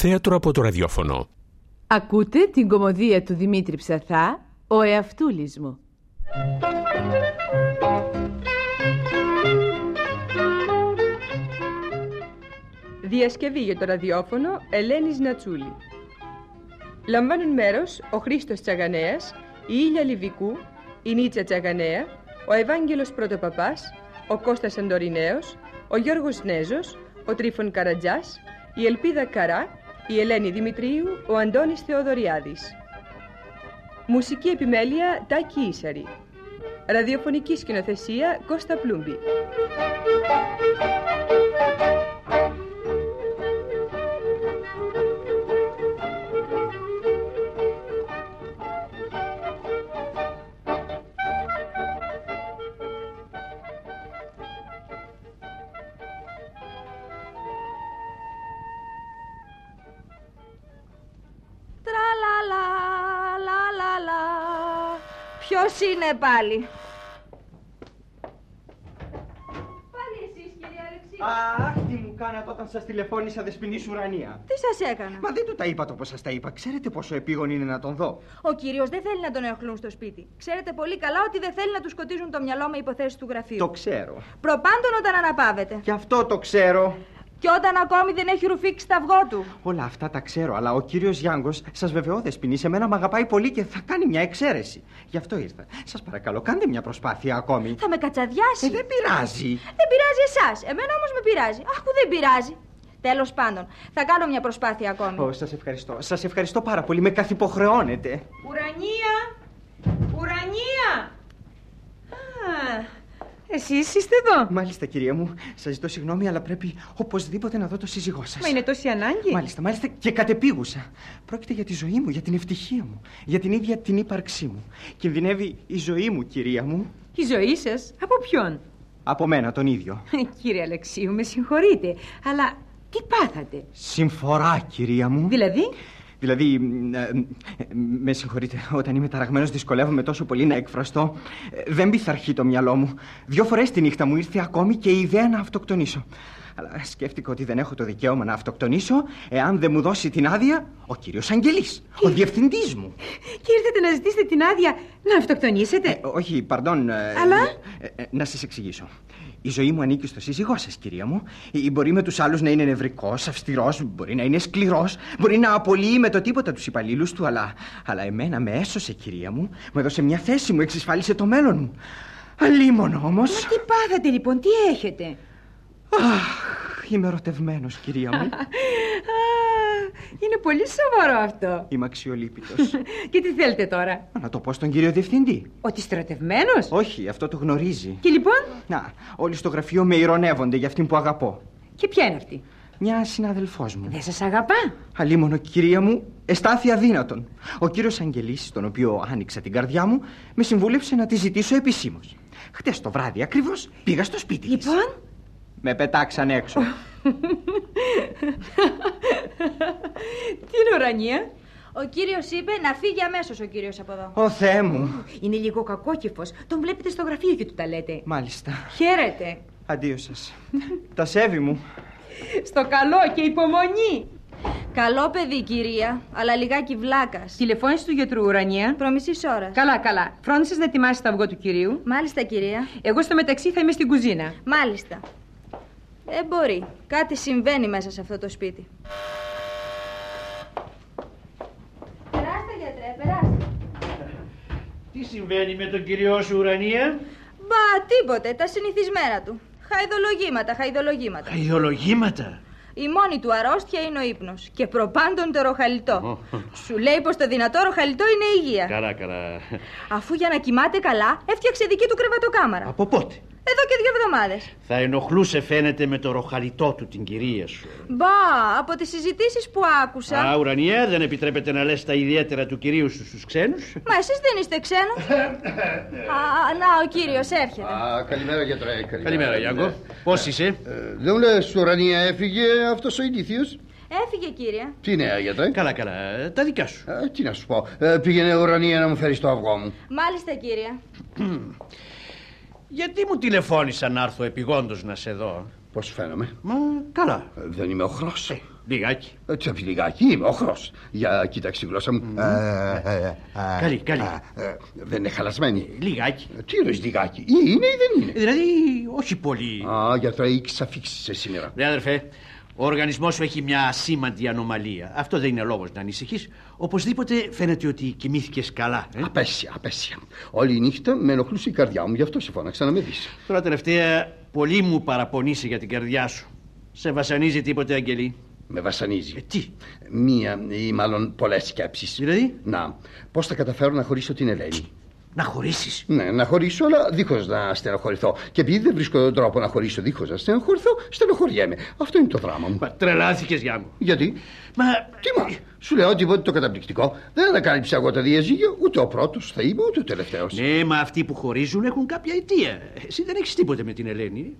Θέατρο από το ραδιόφωνο. Ακούτε την κωμωδία του Δημήτρη Ψαθά, «Ο εαυτούλης μου». Διασκευή για το ραδιόφωνο Ελένης Νατσούλη. Λαμβάνουν μέρος ο Χρήστος Τσαγανέας, η Ήλια Λιβικού, η Νίτσα Τσαγανέα, ο Ευάγγελος Πρωτοπαπάς, ο Κώστας Αντορινέος, ο Γιώργος Νέζος, ο Τρίφων Καρατζάς, η Ελπίδα Καρά, η Ελένη Δημητρίου, ο Αντώνης Θεοδωριάδης. Μουσική επιμέλεια Τάκη Ίσαρη. Ραδιοφωνική σκηνοθεσία Κώστα Πλούμπη. Ποιος είναι πάλι? Πάλι εσείς, κύριε Αλεξίου. Αχ, τι μου κάνατε όταν σας τηλεφώνησα, δεσποινής Ουρανία. Τι σας έκανα? Μα δεν του τα είπα το πως σας τα είπα. Ξέρετε πόσο επίγον είναι να τον δω. Ο κύριος δεν θέλει να τον ενοχλούν στο σπίτι. Ξέρετε πολύ καλά ότι δεν θέλει να του σκοτίζουν το μυαλό με υποθέσεις του γραφείου. Το ξέρω. Προπάντων όταν αναπαύεται. Κι αυτό το ξέρω. Και όταν ακόμη δεν έχει ρουφήξει τα αυγό του. Όλα αυτά τα ξέρω, αλλά ο κύριος Γιάνγκος, σας βεβαιώ δεσποινή, σε μένα μ' αγαπάει πολύ και θα κάνει μια εξαίρεση. Γι' αυτό ήρθα. Σας παρακαλώ, κάντε μια προσπάθεια ακόμη. Θα με κατσαδιάσει. Δεν πειράζει. Δεν πειράζει εσάς. Εμένα όμως με πειράζει. Αχ, που δεν πειράζει. Τέλος πάντων, θα κάνω μια προσπάθεια ακόμη. Σας ευχαριστώ. Σας ευχαριστώ πάρα πολύ. Με καθυποχρεώνετε. Ουρανία! Ουρανία! Εσείς είστε εδώ? Μάλιστα, κυρία μου. Σας ζητώ συγγνώμη, αλλά πρέπει οπωσδήποτε να δω το σύζυγό σας. Μα είναι τόση ανάγκη? Μάλιστα, και κατεπίγουσα. Πρόκειται για τη ζωή μου, για την ευτυχία μου, για την ίδια την ύπαρξή μου. Κινδυνεύει η ζωή μου, κυρία μου. Η ζωή σας? Από ποιον? Από μένα τον ίδιο. Κύριε Αλεξίου, με συγχωρείτε, αλλά τι πάθατε? Συμφορά, κυρία μου. Δηλαδή, με συγχωρείτε, όταν είμαι ταραγμένος δυσκολεύομαι τόσο πολύ να εκφραστώ. Δεν πειθαρχεί το μυαλό μου. 2 φορές τη νύχτα μου ήρθε ακόμη και η ιδέα να αυτοκτονήσω. Αλλά σκέφτηκα ότι δεν έχω το δικαίωμα να αυτοκτονήσω εάν δεν μου δώσει την άδεια ο κύριος Αγγελής, ο διευθυντής μου. Και ήρθατε να ζητήσετε την άδεια να αυτοκτονήσετε? Όχι, παρντών. Αλλά? Να σας εξηγήσω. Η ζωή μου ανήκει στο σύζυγό σας, κυρία μου. Μπορεί με τους άλλους να είναι νευρικός, αυστηρός, μπορεί να είναι σκληρός, μπορεί να απολύει με το τίποτα τους υπαλλήλους του, αλλά εμένα με έσωσε, κυρία μου. Μου έδωσε μια θέση, μου εξασφάλισε το μέλλον μου. Αλίμονο όμως. Μα τι πάθατε λοιπόν, τι έχετε? Αχ, είμαι ερωτευμένος, κυρία μου. Είναι πολύ σοβαρό αυτό. Είμαι αξιολύπητος. Και τι θέλετε τώρα? Να το πω στον κύριο διευθυντή. Ότι στρατευμένος? Όχι, αυτό το γνωρίζει. Και λοιπόν? Να, όλοι στο γραφείο με ειρωνεύονται για αυτήν που αγαπώ. Και ποια είναι αυτή? Μια συνάδελφός μου. Δεν σας αγαπά? Αλίμονο, κυρία μου, αισθάνθη αδύνατον. Ο κύριος Αγγελής, στον οποίο άνοιξα την καρδιά μου, με συμβούλεψε να τη ζητήσω επισήμως. Χτες το βράδυ ακριβώς πήγα στο σπίτι της. Λοιπόν? Με πετάξαν έξω. Τι είναι, Ουρανία? Ο κύριος είπε να φύγει αμέσως ο κύριος από εδώ. Ω Θεέ μου. Είναι λίγο κακόκεφος. Τον βλέπετε στο γραφείο και του τα λέτε. Μάλιστα. Χαίρετε. Αντίο σας. Τα σέβη μου. Στο καλό και υπομονή. Καλό παιδί, κυρία, αλλά λιγάκι βλάκας. Τηλεφώνησε του γιατρού, Ουρανία? Προμισής ώρας. Καλά. Φρόντισες να ετοιμάσεις το αυγό του κυρίου? Μάλιστα, κυρία. Εγώ στο μεταξύ θα είμαι στην κουζίνα. Μάλιστα. Δεν μπορεί. Κάτι συμβαίνει μέσα σε αυτό το σπίτι. Περάστε, γιατρέ, περάστε. Τι συμβαίνει με τον κυριό σου, Ουρανία? Μπα, τίποτε. Τα συνηθισμένα του. Χαϊδολογήματα. Χαϊδολογήματα? Η μόνη του αρρώστια είναι ο ύπνος. Και προπάντων το ροχαλιτό. Σου λέει πως το δυνατό ροχαλιτό είναι υγεία. Καλά. Αφού για να κοιμάται καλά έφτιαξε δική του κρεβατοκάμαρα. Από πότε? Εδώ και 2 εβδομάδες. Θα ενοχλούσε, φαίνεται, με το ροχαλιτό του την κυρία σου. Μπα, από τις συζητήσεις που άκουσα. Ουρανία, δεν επιτρέπεται να λες τα ιδιαίτερα του κυρίου σου στους ξένους. Μα εσείς δεν είστε ξένος? Να, ο κύριος έρχεται. Καλημέρα, γιατρέ. Καλημέρα, Γιάνγκο. Πώς είσαι? Δεν μου λες, Ουρανία, έφυγε αυτός ο ηλίθιος? Έφυγε, κύριε. Τι νέα, γιατρέ? Καλά. Τα δικά σου. Τι να σου πω. Πήγαινε, Ουρανία, να μου φέρεις το αυγό μου. Μάλιστα, κύριε. Γιατί μου τηλεφώνησα να έρθω επειγόντως να σε δω? Πώς φαίνομαι? Μα καλά. Δεν είμαι οχρός. Λιγάκι. Λιγάκι, είμαι όχρος. Για κοίταξε η γλώσσα μου. Καλή. Δεν είναι χαλασμένη. Λιγάκι. Τι εννοείς λιγάκι? Ή είναι ή δεν είναι? Δηλαδή, όχι πολύ. Γιατρέ, έχεις αφήξει σήμερα. Ναι, αδερφέ. Ο οργανισμός σου έχει μια ασήμαντη ανομαλία. Αυτό δεν είναι λόγος να ανησυχείς. Οπωσδήποτε φαίνεται ότι κοιμήθηκες καλά. Απέσια. Όλη η νύχτα με ενοχλούσε η καρδιά μου, γι' αυτό σε φώναξα να με δεις. Τώρα τελευταία πολύ μου παραπονείσαι για την καρδιά σου. Σε βασανίζει τίποτε, Αγγελή? Με βασανίζει. Τι? Μία ή μάλλον πολλές σκέψεις. Δηλαδή? Να, πώς θα καταφέρω να χωρίσω την Ελένη. Να χωρίσεις? Ναι, να χωρίσω, αλλά δίχως να στενοχωρηθώ. Και επειδή δεν βρίσκω τον τρόπο να χωρίσω δίχως να στενοχωρηθώ, στενοχωριέμαι. Αυτό είναι το δράμα μου. Μα τρελάθηκες, Γιάννου. Γιατί? Τι σου λέω τίποτε το καταπληκτικό. Δεν ανακάλυψα εγώ τα διαζύγια, ούτε ο πρώτος θα είμαι, ούτε ο τελευταίος. Ναι, μα αυτοί που χωρίζουν έχουν κάποια αιτία. Εσύ δεν έχεις τίποτε με την Ελένη?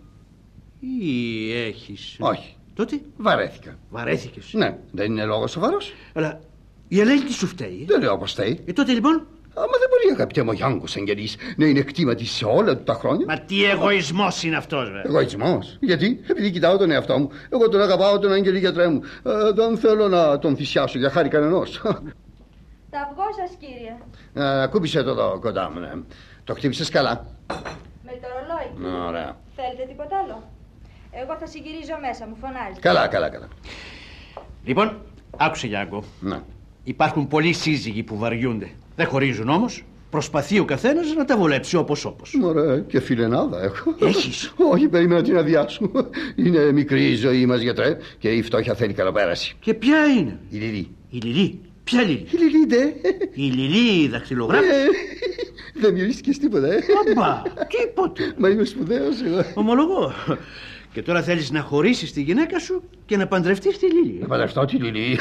Ή έχεις? Όχι. Τότε? Βαρέθηκα. Βαρέθηκες? Ναι, δεν είναι λόγος σοβαρός. Αλλά η Ελένη τι σου φταίει? Δεν λέω πως φταίει. Τότε λοιπόν? Άμα δεν μπορεί, αγαπητέ μου Γιάνγκος Αγγελής, να είναι κτήματι σε όλα του τα χρόνια. Μα τι εγωισμός είναι αυτός, βέβαια. Εγωισμός? Γιατί? Επειδή κοιτάω τον εαυτό μου. Εγώ τον αγαπάω τον Αγγελή γιατρέ μου. Δεν θέλω να τον θυσιάσω για χάρη κανενός. Τα αυγό σας, κύριε. Ακούμπησε το εδώ κοντά μου, ναι. Το χτύπησες καλά? Με το ρολόι. Ωραία. Θέλετε τίποτα άλλο? Εγώ θα συγκυρίζω μέσα, μου φωνάζει. Καλά. Λοιπόν, άκουσε, Γιάνγκο. Ναι. Υπάρχουν πολλοί σύζυγοι που βαριούνται. Δεν χωρίζουν όμως. Προσπαθεί ο καθένας να τα βολέψει όπως. Μωρέ, και φιλενάδα έχω. Έχεις? Όχι, περίμενα την αδειά σου. Είναι μικρή η ζωή μας, γιατρέ, και η φτώχεια θέλει καλοπέραση. Και ποια είναι? Η Λιλή. Η Λιλή? Ποια Λιλή? Η Λιλή, ντε. Η Λιλή δαχτυλογράφη? Δεν μυρίστηκες τίποτα, Αμπά, τίποτε. Μα είμαι σπουδαίος εγώ. Ομολογώ. Και τώρα θέλεις να χωρίσεις τη γυναίκα σου και να παντρευτείς τη Λιλή? Να παντρευτώ τη Λιλή?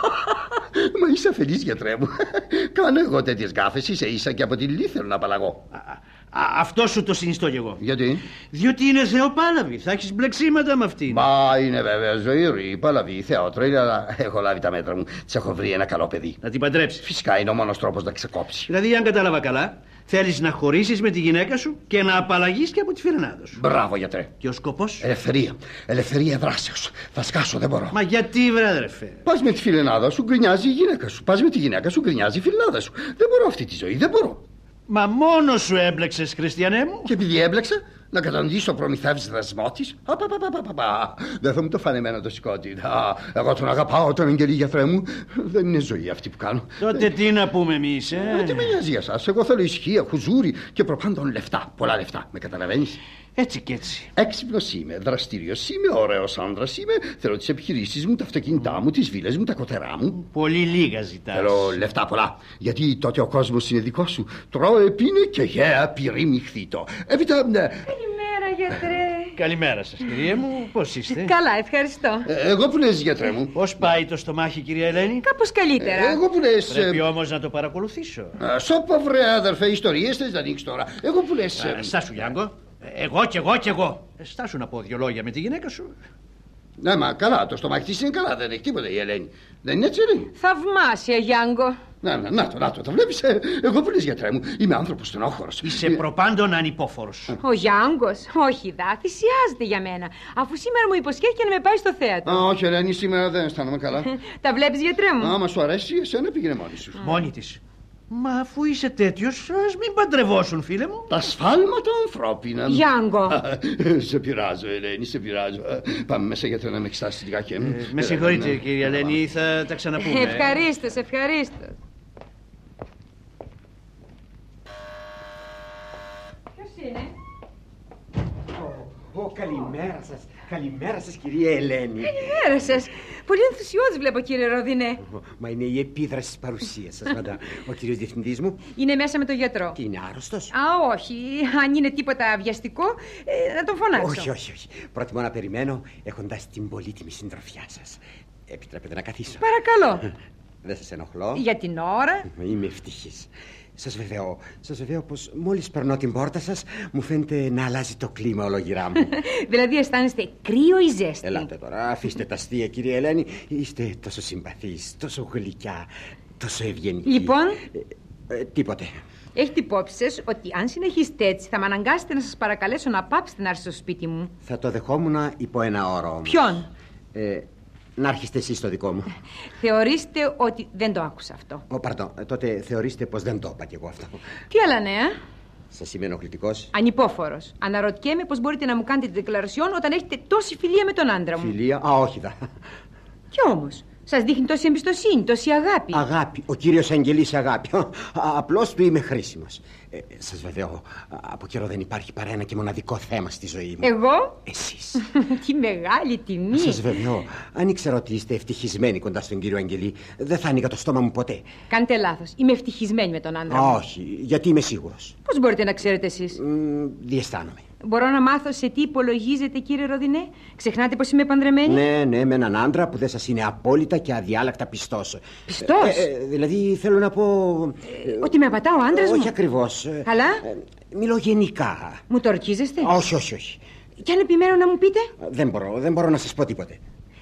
Μα είσαι αφελής, γιατρέ μου. Κάνω εγώ τέτοιες γκάφες, είσαι ίσα και από τη Λιλή θέλω να απαλλαγώ. Αυτό σου το συνιστώ κι εγώ. Γιατί? Διότι είναι θεοπάλαβη, θα έχεις μπλεξίματα με αυτήν. Μα είναι βέβαια ζωηρή, παλαβή, θεότρελη, αλλά έχω λάβει τα μέτρα μου. Της έχω βρει ένα καλό παιδί. Να την παντρέψεις? Φυσικά είναι ο μόνος τρόπος να ξεκόψει. Δηλαδή, αν κατάλαβα καλά, θέλεις να χωρίσεις με τη γυναίκα σου και να απαλλαγείς και από τη φιλενάδα σου. Μπράβο, γιατρέ. Και ο σκοπός? Ελευθερία δράσεως. Θα σκάσω, δεν μπορώ. Μα γιατί, βρε αδερφέ? Πας με τη φιλενάδα σου, γκρινιάζει η γυναίκα σου. Πας με τη γυναίκα σου, γκρινιάζει η φιλενάδα σου. Δεν μπορώ αυτή τη ζωή, δεν μπορώ. Μα μόνο σου έμπλεξες, Χριστιανέ μου. Και επειδή έμπλεξα, να καταντήσω προμηθεύσει δεσμό τη. Δεν θα μου το φάνε εμένα το σηκώτη. Εγώ τον αγαπάω, τον Αγγελή, γιατρέ μου. Δεν είναι ζωή αυτή που κάνω. Τότε τι να πούμε εμείς, Τι με νοιάζει για σας? Εγώ θέλω ισχύα, χουζούρι και προπάντων λεφτά. Πολλά λεφτά. Με καταλαβαίνεις? Έτσι κι έτσι. Έξυπνος είμαι, δραστήριος είμαι, ωραίος άνδρας είμαι. Θέλω τις επιχειρήσεις μου, τα αυτοκίνητά μου, τις βίλες μου, τα κοτερά μου. Πολύ λίγα ζητάς. Θέλω λεφτά πολλά. Γιατί τότε ο κόσμος είναι δικός σου. Τρώε, πίνε και γέα, πυρήμι χθήτο. Έπειτα. Καλημέρα, γιατρέ. Καλημέρα σας, κυρία μου. Πώς είστε? Καλά, ευχαριστώ. Εγώ που λες, γιατρέ μου? Πώς πάει το στομάχι, κυρία Ελένη? Κάπως καλύτερα. Εγώ που λες. Πρέπει όμως να το παρακολουθήσω. Σώπα, βρε αδερφέ, ιστορίες θες να ανοίξεις τώρα. Εγώ που λες. Στάσου, Γιάνγκο. Εγώ κι εγώ. Στάσου να πω 2 λόγια με τη γυναίκα σου. Ναι, μα καλά, το στομάχι της είναι καλά, δεν έχει τίποτα η Ελένη. Δεν είναι έτσι, Ελένη? Θαυμάσια, Γιάνγκο. Να το βλέπεις. Εγώ που λες, γιατρέ μου, είμαι άνθρωπος στενόχωρος. Είσαι προπάντων ανυπόφορος. Ο Γιάνγκος, όχι δα, θυσιάζεται για μένα. Αφού σήμερα μου υποσχέθηκε να με πάει στο θέατρο. Όχι, Ελένη, σήμερα δεν αισθάνομαι καλά. Τα βλέπεις, γιατρέ μου? Άμα σου αρέσει, εσένα πήγαινε μόνη σου. Μόνη της. Μα αφού είσαι τέτοιος, ας μην παντρευόσουν, φίλε μου. Τα σφάλματα ανθρώπινα. Γιάνγκο. Σε πειράζω, Ελένη, σε πειράζω. Πάμε μέσα, γιατρέ, να με εξετάσεις λιγάκι. Με συγχωρείτε, κυρία Ελένη, θα τα ξαναπούμε. Ευχαρίστως. Ποιος είναι? Καλημέρα σας. Καλημέρα σας, κυρία Ελένη. Καλημέρα σας. Πολύ ενθουσιώδης βλέπω, κύριε Ροδινέ. Μα είναι η επίδραση της παρουσίας σας, μαντά. Ο κύριος διευθυντής μου. Είναι μέσα με τον γιατρό. Και είναι άρρωστος? Όχι. Αν είναι τίποτα βιαστικό, να τον φωνάξω. Όχι. Προτιμώ να περιμένω, έχοντας την πολύτιμη συντροφιά σας. Επιτρέπετε να καθίσω? Παρακαλώ. Δεν σας ενοχλώ? Για την ώρα. Είμαι ευτυχής. Σας βεβαιώ πως μόλις περνώ την πόρτα σας μου φαίνεται να αλλάζει το κλίμα ολογυρά μου. Δηλαδή αισθάνεστε κρύο ή ζέστη? Ελάτε τώρα, αφήστε τα αστεία, κυρία Ελένη. Είστε τόσο συμπαθής, τόσο γλυκιά, τόσο ευγενική. Λοιπόν? Τίποτε. Έχετε υπόψη σας ότι αν συνεχίσετε έτσι θα με αναγκάσετε να σας παρακαλέσω να πάψετε να έρθετε στο σπίτι μου. Θα το δεχόμουν υπό ένα όρο όμως. Ποιον? Να έρχεστε εσείς στο δικό μου. Θεωρήστε ότι δεν το άκουσα αυτό. Παρντών, τότε θεωρήστε πως δεν το είπα κι εγώ αυτό. Τι άλλα νέα? Σας είμαι ενοχλητικός? Ανυπόφορος. Αναρωτιέμαι πως μπορείτε να μου κάνετε την δεκλαρασιόν όταν έχετε τόση φιλία με τον άντρα μου. Φιλία? Όχι δα. Κι όμως, σας δείχνει τόση εμπιστοσύνη, τόση αγάπη. Αγάπη. Ο κύριος Αγγελής αγάπη. Απλώς του είμαι χρήσιμος. Σας βεβαιώ, από καιρό δεν υπάρχει παρά ένα και μοναδικό θέμα στη ζωή μου. Εγώ? Εσείς. Τι μεγάλη τιμή. Σας βεβαιώ, αν ήξερα ότι είστε ευτυχισμένοι κοντά στον κύριο Αγγελή, δεν θα άνοιγα το στόμα μου ποτέ. Κάνετε λάθος. Είμαι ευτυχισμένη με τον άντρα μου. Όχι, γιατί είμαι σίγουρος. Πώς μπορείτε να ξέρετε εσείς? Διαισθάνομαι. Μπορώ να μάθω σε τι υπολογίζετε, κύριε Ροδινέ? Ξεχνάτε πως είμαι παντρεμένη? Ναι, με έναν άντρα που δεν σας είναι απόλυτα και αδιάλακτα πιστός. Πιστός? Δηλαδή θέλω να πω... ότι με απατά ο άντρας μου? Όχι ακριβώς. Αλλά? Μιλώ γενικά. Μου το ορκίζεστε? Όχι. Κι αν επιμένω να μου πείτε? Δεν μπορώ να σας πω τίποτε.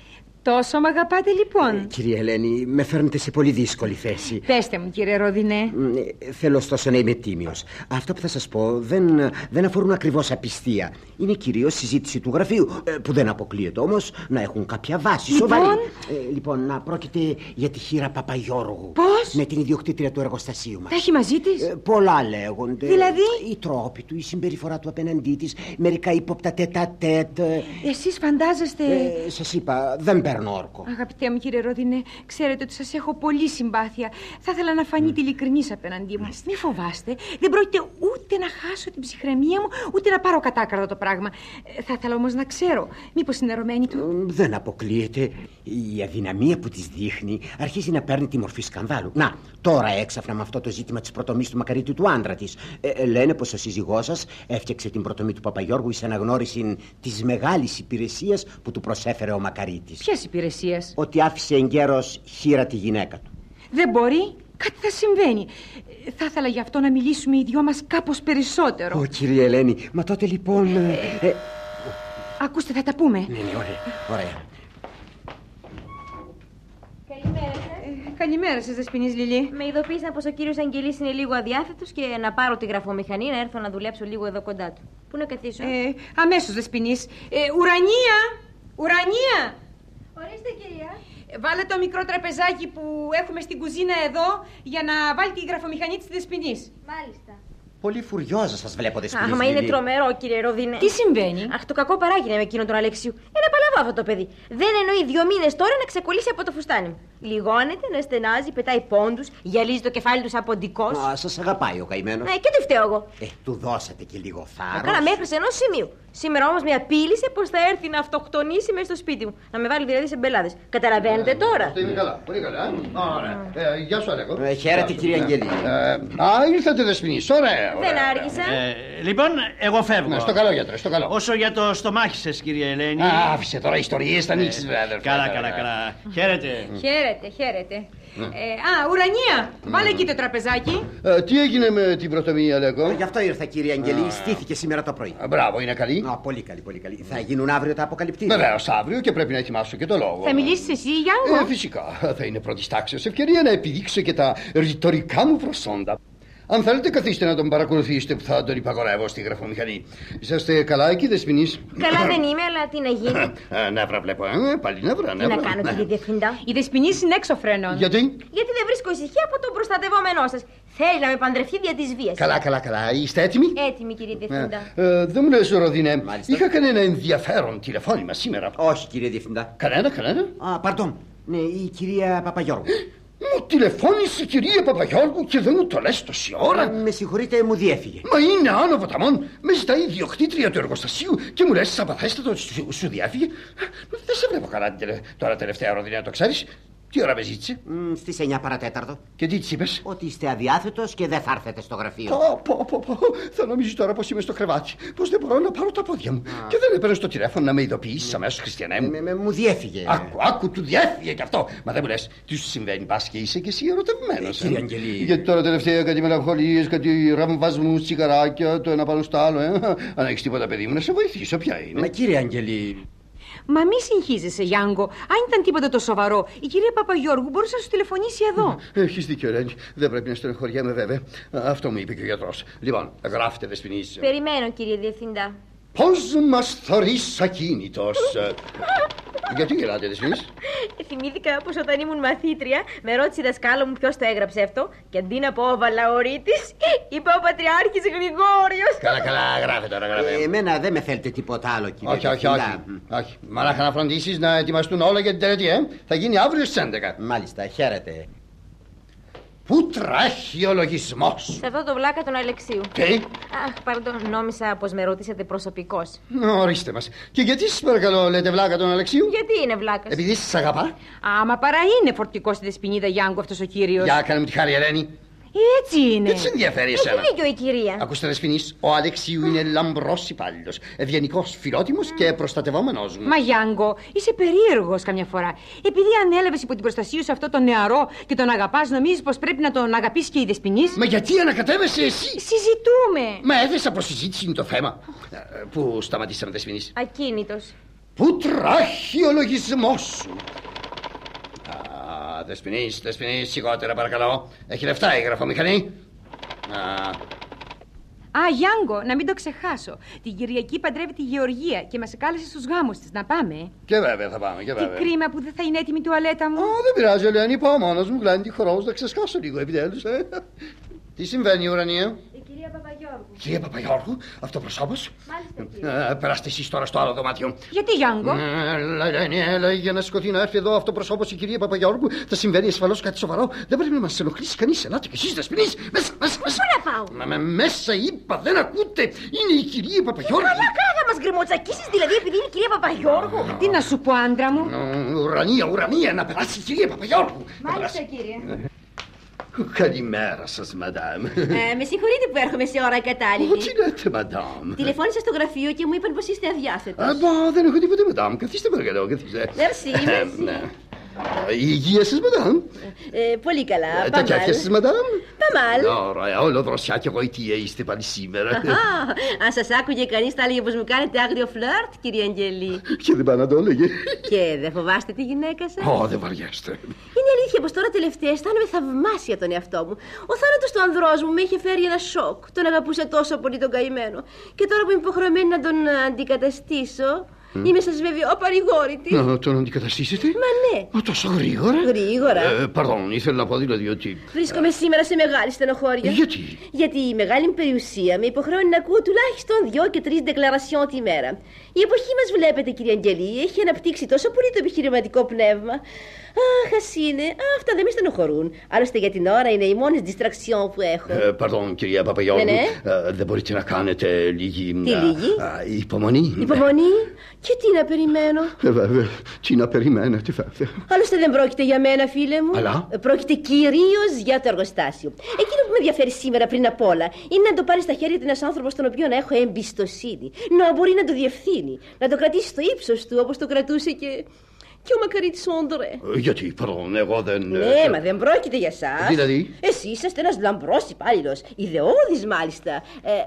Τόσο μ' αγαπάτε λοιπόν? Κυρία Ελένη, με φέρνετε σε πολύ δύσκολη θέση. Πέστε μου, κύριε Ροδινέ. Θέλω ωστόσο να είμαι τίμιος. Αυτά που θα σας πω δεν αφορούν ακριβώς απιστία. Είναι κυρίως συζήτηση του γραφείου, που δεν αποκλείεται όμως να έχουν κάποια βάση σοβαρή. Λοιπόν, να πρόκειται για τη Χήρα Παπαγιώργου. Πώς? Ναι, την ιδιοκτήτρια του εργοστασίου μας. Τα έχει μαζί της? Πολλά λέγονται. Δηλαδή? Οι τρόποι του, η συμπεριφορά του απέναντί της, μερικά ύποπτα τέτα-τέτ. Εσείς φαντάζεστε? Σας είπα, δεν παίρνω όρκο. Αγαπητέ μου, κύριε Ροδινέ, ξέρετε ότι σας έχω πολύ συμπάθεια. Θα ήθελα να φανείτε ειλικρινής απέναντί μου. Μη φοβάστε, δεν πρόκειται ούτε να χάσω την ψυχραιμία μου, ούτε να πάρω κατάκαρδο το πράγμα. Θα ήθελα όμως να ξέρω, μήπως είναι ερωμένη του? Δεν αποκλείεται. Η αδυναμία που της δείχνει αρχίζει να παίρνει τη μορφή σκανδάλου. Να, τώρα έξαφνα με αυτό το ζήτημα της πρωτομής του μακαρίτου του άντρα της. Λένε πως ο σύζυγός σας έφτιαξε την πρωτομή του Παπαγιώργου εις αναγνώριση της μεγάλης υπηρεσίας που του προσέφερε ο μακαρίτης. Ποιας υπηρεσίας? Ότι άφησε εγκαίρος χήρα τη γυναίκα του. Δεν μπορεί. Κάτι θα συμβαίνει. Θα ήθελα γι' αυτό να μιλήσουμε οι δυο μας κάπως περισσότερο. Κύριε Ελένη, μα τότε λοιπόν... Ακούστε, θα τα πούμε. Ναι, ωραία. Καλημέρα σας. Καλημέρα σας, Δεσποινής Λιλή. Με ειδοποίησαν πως ο κύριος Αγγελής είναι λίγο αδιάθετος και να πάρω τη γραφομηχανή να έρθω να δουλέψω λίγο εδώ κοντά του. Πού να καθίσω? Αμέσως, Δεσποινής. Ουρανία! Ορίστε, κυρία. Βάλε το μικρό τραπεζάκι που έχουμε στην κουζίνα εδώ για να βάλει τη γραφομηχανή της Δεσποινής. Μάλιστα. Πολύ φουριόζα σας βλέπω, Δεσποινής. Αχ, μα είναι τρομερό, κύριε Ροδινέ. Τι συμβαίνει? Αχ, το κακό παράγινε με εκείνον τον Αλεξίου. Ένα παλαβό αυτό το παιδί. Δεν εννοεί 2 μήνες τώρα να ξεκολλήσει από το φουστάνι μου. Λιγώνεται, να στενάζει, πετάει πόντους, γυαλίζει το κεφάλι του σαν ποντικός. Σας αγαπάει ο καημένος. Ναι, και τι φταίω εγώ. Του δώσατε και λίγο θάρρος. Έκανα μέχρι σε ενός σημείου. Σήμερα όμως με απείλησε πως θα έρθει να αυτοκτονήσει μέσα στο σπίτι μου. Να με βάλει δηλαδή σε μπελάδες. Καταλαβαίνετε τώρα? Αυτό είναι καλά, πολύ καλά. Ωραία. Γεια σου, Αλέκο. Χαίρετε, κύριε Αγγελή. Ήρθατε, Δεσποινής. Ωραία. Δεν άργησα. Λοιπόν, εγώ φεύγω. Ναι, στο καλό, γιατρέ, στο καλό. Όσο για το στομάχι σας, κύριε Ελένη. Άφησε τώρα ιστορίες, θα ανοίξεις, βέβαια, αδερφέ. Καλά. Χαίρετε. Χαίρετε. Ουρανία! Βάλε εκεί το τραπεζάκι. Τι έγινε με την πρωτομή, Αλέκο? Γι' αυτό ήρθα, κύριε Αγγελή. Στήθηκε σήμερα το πρωί. Μπράβο, είναι καλή. Πολύ καλή. Θα γίνουν αύριο τα αποκαλυπτήρια. Βεβαίως, αύριο και πρέπει να ετοιμάσω και το λόγο. Θα μιλήσεις εσύ, Γιάνγκο? Φυσικά. Θα είναι πρώτης τάξης ευκαιρία να επιδείξω και τα ρητορικά μου προσόντα. Αν θέλετε, καθίστε να τον παρακολουθήσετε που θα τον υπαγορεύω στη γραφομηχανή. Είσαστε καλά εκεί, Δεσποινής? Καλά δεν είμαι, αλλά τι να γίνει. Νεύρα βλέπω, πάλι νεύρα. Τι να κάνω, κύριε Διευθυντά? Η Δεσποινής είναι έξω φρένων. Γιατί? Γιατί δεν βρίσκω ησυχία από τον προστατευόμενό σας. Θέλει να με παντρευτεί δια της βίας. Καλά. Είστε έτοιμοι? Έτοιμοι, κύριε Διευθυντά. Δεν μου λες, Ροδινέ, Μάλιστα. είχα κανένα ενδιαφέρον τηλεφώνημα σήμερα? Όχι, κύριε Διευθυντά. Κανένα? Πardon. Ναι, η κυρία Παπαγιώργου. Μου τηλεφώνησε η κυρία Παπαγιώργου και δεν μου το λες τόση ώρα? Με συγχωρείτε, μου διέφυγε. Μα είναι άνω ποταμών. Με ζητάει η ιδιοκτήτρια του εργοστασίου και μου λες σαμπαθέστατο σου διέφυγε. Δεν σε βλέπω καλά τώρα τελευταία, Ροδινέ, το ξέρεις? Τι ώρα με ζήτησε? Στις 9 παρατέταρτο. Και τι της είπες? Ότι είστε αδιάθετος και δεν θα έρθετε στο γραφείο. Θα νομίζει τώρα πως είμαι στο κρεβάτι. Πως δεν μπορώ να πάρω τα πόδια μου. Και δεν έπαιρνε στο τηλέφωνο να με ειδοποιήσεις αμέσως, Χριστιανέ μου. Μου διέφυγε. Άκου, του διέφυγε κι αυτό. Μα δεν μου λες τι σου συμβαίνει? Πας και είσαι και εσύ ερωτευμένος. Κύριε Αγγελή. Γιατί τώρα τελευταία κάτι μελαγχολίες, κάτι ραμβασμούς, τσιγαράκια, το ένα πάνω στο άλλο. Αν έχεις τίποτα, παιδί μου, να σε βοηθήσω, ποια είναι? Μα κύριε Αγγελή. Μα μη συγχύζεσαι, Γιάνγκο. Αν ήταν τίποτα το σοβαρό, η κυρία Παπαγιώργου μπορούσε να σου τηλεφωνήσει εδώ. Έχεις δίκιο, Ελένη. Δεν πρέπει να στενοχωριέμαι, βέβαια. Αυτό μου είπε και ο γιατρός. Λοιπόν, γράφτε, Δεσποινής. Περιμένω, κύριε Διευθυντά. Πώς μας θωρείς ακίνητος? Γιατί γελάτε, Δεσποινής? Θυμήθηκα πως όταν ήμουν μαθήτρια με ρώτησε η δασκάλα μου ποιος το έγραψε αυτό και αντί να πω ο Βαλαωρίτης, είπα ο Πατριάρχης Γρηγόριος. Καλά, γράφε τώρα, γράφε. Εμένα δεν με θέλετε τίποτα άλλο, κύριε. Όχι. Μαλάχα να φροντίσεις να ετοιμαστούν όλα για την τελετή, Θα γίνει αύριο στις 11. Μάλιστα, χαίρετε. Πού τρέχει ο λογισμός? Σε αυτό το βλάκα τον Αλεξίου. Τι? Αχ, παρντών, νόμισα πως με ρωτήσατε προσωπικώς. Ορίστε μας. Και γιατί σας παρακαλώ λέτε βλάκα τον Αλεξίου? Γιατί είναι βλάκας? Επειδή σας αγαπά. Άμα παρά είναι φορτικός στη Δεσποινίδα Γιάνγκο αυτός ο κύριος. Για κάνε μου τη χάρη, Ελένη. Έτσι είναι. Δεν σε ενδιαφέρει εσένα. Έχει δίκιο η κυρία. Ακούστε, Δεσποινής, ο Αλεξίου είναι λαμπρός υπάλληλος, ευγενικός, φιλότιμος και προστατευόμενος μου. Μα Γιάνγκο, είσαι περίεργος καμιά φορά. Επειδή ανέλαβες υπό την προστασία σου αυτό τον νεαρό και τον αγαπάς, νομίζεις πως πρέπει να τον αγαπήσει και η Δεσποινής? Μα γιατί ανακατεύεσαι εσύ? Συζητούμε. Μα έθεσα προς συζήτηση είναι το θέμα. Πού σταματήσαμε, Δεσποινής? Ακίνητος. Πού τράχει ο λογισμός σου? Δεσποινής, σιγότερα παρακαλώ. Έχει λεφτά η γραφομηχανή? Γιάνγκο, να μην το ξεχάσω. Την Κυριακή παντρεύει τη Γεωργία και μας κάλεσε στους γάμους της. Να πάμε? Και βέβαια θα πάμε, και βέβαια. Τι κρίμα που δεν θα είναι έτοιμη η τουαλέτα μου. Δεν πειράζει, Ελένη, πάω μόνος μου. Γλάνει χορός να ξεσκάσω λίγο επιτέλους. Τι συμβαίνει, Ουρανία? Η κυρία Παπαγιώργου. Κυρία Παπαγιώργου, αυτοπροσώπος. Μάλιστα, κύριε. Περάστε εσείς τώρα στο άλλο δωμάτιο. Γιατί, Γιάνγκο? Έλα, για να σηκωθεί να έρθει εδώ αυτοπροσώπος η κυρία Παπαγιώργου. Θα συμβαίνει ασφαλώς κάτι σοβαρό. Δεν πρέπει να μας ενοχλήσει κανείς. Ελάτε κι εσείς, Δεσποινής. Μέσα. Πού να πάω? Μέσα είπα, δεν ακούτε. Είναι η κυρία Παπαγιώργου. Καλά θα μας γκριμοτσακίσεις δηλαδή επειδή είναι η κυρία Παπαγιώργου. Τι να σου πω, άντρα μου? Ουρανία, να περάσει η κυρία Παπαγιώργου. Μάλιστα, κύριε. Καλημέρα σας, μαντάμ. Με συγχωρείτε που έρχομαι σε ώρα κατάλληλη. Τι λέτε, μαντάμ? Τηλεφώνησα στο γραφείο και μου είπαν πως είστε αδιάθετος. Δεν έχω τίποτα, μαντάμ. Καθίστε παρακαλώ, καθίστε. Merci. Η υγεία σας, μαντάμ? Πολύ καλά. Τα κιάκια σας, μαντάμ? Παμάλ. Ωραία, όλο δροσιά και γοητεία είστε πάλι σήμερα. Αν σας άκουγε κανείς θα έλεγε πως μου κάνετε άγριο φλερτ, κυρία Αγγελή. Και δεν πάει να το έλεγε. Και δεν φοβάστε τη γυναίκα σας? Δεν βαριέστε. Είναι αλήθεια πως τώρα τελευταία αισθάνομαι θαυμάσια τον εαυτό μου. Ο θάνατος του ανδρός μου με είχε φέρει ένα σοκ. Τον αγαπούσα τόσο πολύ τον καημένο. Και τώρα που είμαι υποχρεωμένη να τον αντικαταστήσω, είμαι σας βέβαιο απαρηγόρητη. Να τον αντικαταστήσετε? Μα ναι. Τόσο γρήγορα? Γρήγορα. Παρόν, ήθελα να πω δηλαδή ότι... Βρίσκομαι σήμερα σε μεγάλη στενοχώρια. Γιατί? Γιατί η μεγάλη μου περιουσία με υποχρεώνει να ακούω τουλάχιστον 2 και 3 declaration τη μέρα. Η εποχή μας, βλέπετε, κυρία Αγγελή, έχει αναπτύξει τόσο πολύ το επιχειρηματικό πνεύμα. Αχ, ας είναι. Αυτά δεν με στενοχωρούν. Άλλωστε για την ώρα είναι οι μόνες distraction που έχω. Παρόν, κυρία Παπαγιώργου. Ναι. Δεν μπορείτε να κάνετε λίγη... Τι λίγη? Υπομονή. Υπομονή? Και τι να περιμένω? Βέβαια, τι να περιμένετε, βέβαια. Άλλωστε δεν πρόκειται για μένα, φίλε μου. Αλλά? Πρόκειται κυρίως για το εργοστάσιο. Εκείνο που με ενδιαφέρει σήμερα πριν απ' όλα είναι να το πάρει στα χέρια του ένας άνθρωπος στον οποίο να έχω εμπιστοσύνη. Να μπορεί να το διευθύνει. Να το κρατήσει στο ύψος του όπως το κρατούσε και ο Μακαρίτης Όντρε. Γιατί, παρόν, εγώ δεν... Ναι, μα δεν πρόκειται για εσάς. Δηλαδή? Εσείς είσαστε ένας λαμπρός υπάλληλος. Ιδεώδης μάλιστα.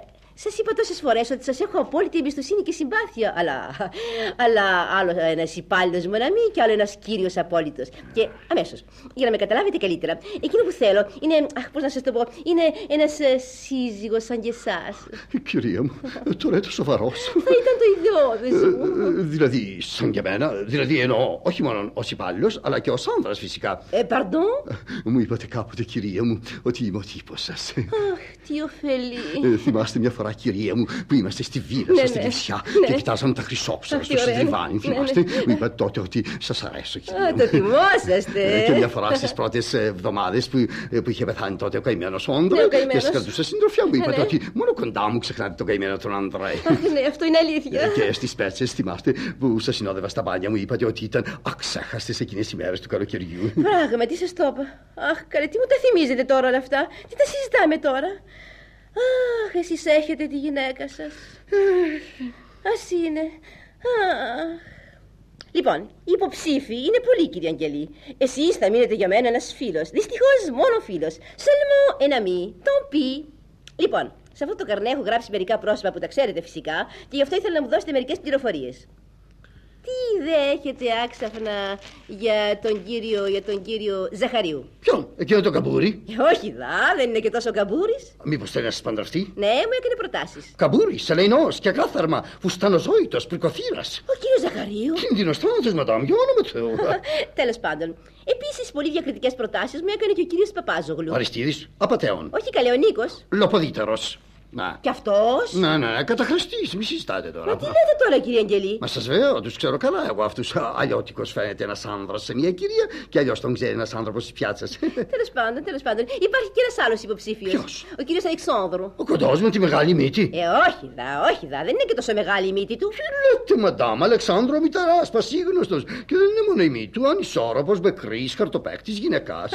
Σας είπα τόσες φορές ότι σας έχω απόλυτη εμπιστοσύνη και συμπάθεια. Αλλά άλλο ένας υπάλληλος μου να μην και άλλο ένας κύριος απόλυτος. Και αμέσως, για να με καταλάβετε καλύτερα, εκείνο που θέλω είναι, πώς να σας το πω, είναι ένας σύζυγος σαν και εσάς. Κυρία μου, τώρα είναι σοβαρός. Θα ήταν το ιδεώδες μου. Δηλαδή, σαν και εμένα, δηλαδή εννοώ όχι μόνο ως υπάλληλος, αλλά και ως άνδρας φυσικά. Pardon? Μου είπατε κάποτε, κυρία μου, ότι είμαι ο τύπος σας. Αχ, τι ωφελεί. Θυμάστε μια φορά, κυρία μου, που είμαστε στη βίλα σας, στη Κηφισιά, και κοιτάζαμε τα χρυσόψαρα στο στριβάνι. Θυμάστε, μου είπατε τότε ότι σας αρέσω, κυρία μου. Το θυμόσαστε. Και μια φορά στις πρώτες εβδομάδες που είχε πεθάνει τότε ο καημένος Όντρε και σας κρατούσα συντροφιά, μου είπατε ότι μόνο κοντά μου ξεχνάτε τον καημένο τον Ανδρέ. Ναι, αυτό είναι αλήθεια. Και στις Πέτσες, θυμάστε, που σας συνόδευα στα μπάνια, μου είπατε ότι ήταν αξέχαστες εκείνες οι μέρες του καλοκαιριού. Πράγματι, σας το είπα. Αχ, καλέ, τι μου τα θυμίζετε τώρα όλα αυτά? Τι τα συζητάμε τώρα? Αχ, εσείς έχετε τη γυναίκα σας. Ας είναι. Λοιπόν, οι υποψήφοι είναι πολλοί, κύριε Αγγελή. Εσείς θα μείνετε για μένα ένας φίλος. Δυστυχώς μόνο φίλος. Seulement un ami. Tant pis. Λοιπόν, σε αυτό το καρνέ έχω γράψει μερικά πρόσωπα που τα ξέρετε φυσικά και γι' αυτό ήθελα να μου δώσετε μερικές πληροφορίες. Τι ιδέα έχετε άξαφνα για τον κύριο Ζαχαρίου? Ποιον, εκείνο το καμπούρι? Όχι δα, δεν είναι και τόσο καμπούρης. Μήπως θέλει να σας παντρευτεί? Ναι, μου έκανε προτάσεις. Καμπούρι, σελεϊνός και ακάθαρμα, φουστανοζώητος, πρικοθύρας. Ο κύριος Ζαχαρίου. Κίνδυνος θάνατος, μαντάμ, για όνομα Θεού. Τέλος πάντων. Επίσης, πολύ διακριτικές προτάσεις μου έκανε και ο κύριος Παπάζογλου. Αριστίδης, απατέων. Όχι καλέ, ο Νίκος. Λοποδίτερος. Να. Κι αυτός. Ναι, καταχρηστής, μη συζητάτε τώρα. Μα τι λέτε τώρα, κύριε Αγγελή? Μα σας βεβαιώ, τους ξέρω καλά εγώ αυτούς. Αλλιώτικος φαίνεται ένας άνδρας σε μια κυρία και αλλιώς τον ξέρει ένας άνθρωπος της πιάτσας. Τέλος πάντων. Υπάρχει και ένας άλλος υποψήφιος. Ποιος? Ο κύριος Αλεξάνδρου. Ο κοντός με τη μεγάλη μύτη. Όχι δα, δεν είναι και τόσο μεγάλη η μύτη του. Τι λέτε, μαντάμ, Αλεξάνδρο Μηταράς, πασίγνωστος. Και δεν είναι μόνο η μύτη του, ανισόρροπος, μπεκρής, χαρτοπαίκτης γυναικάς.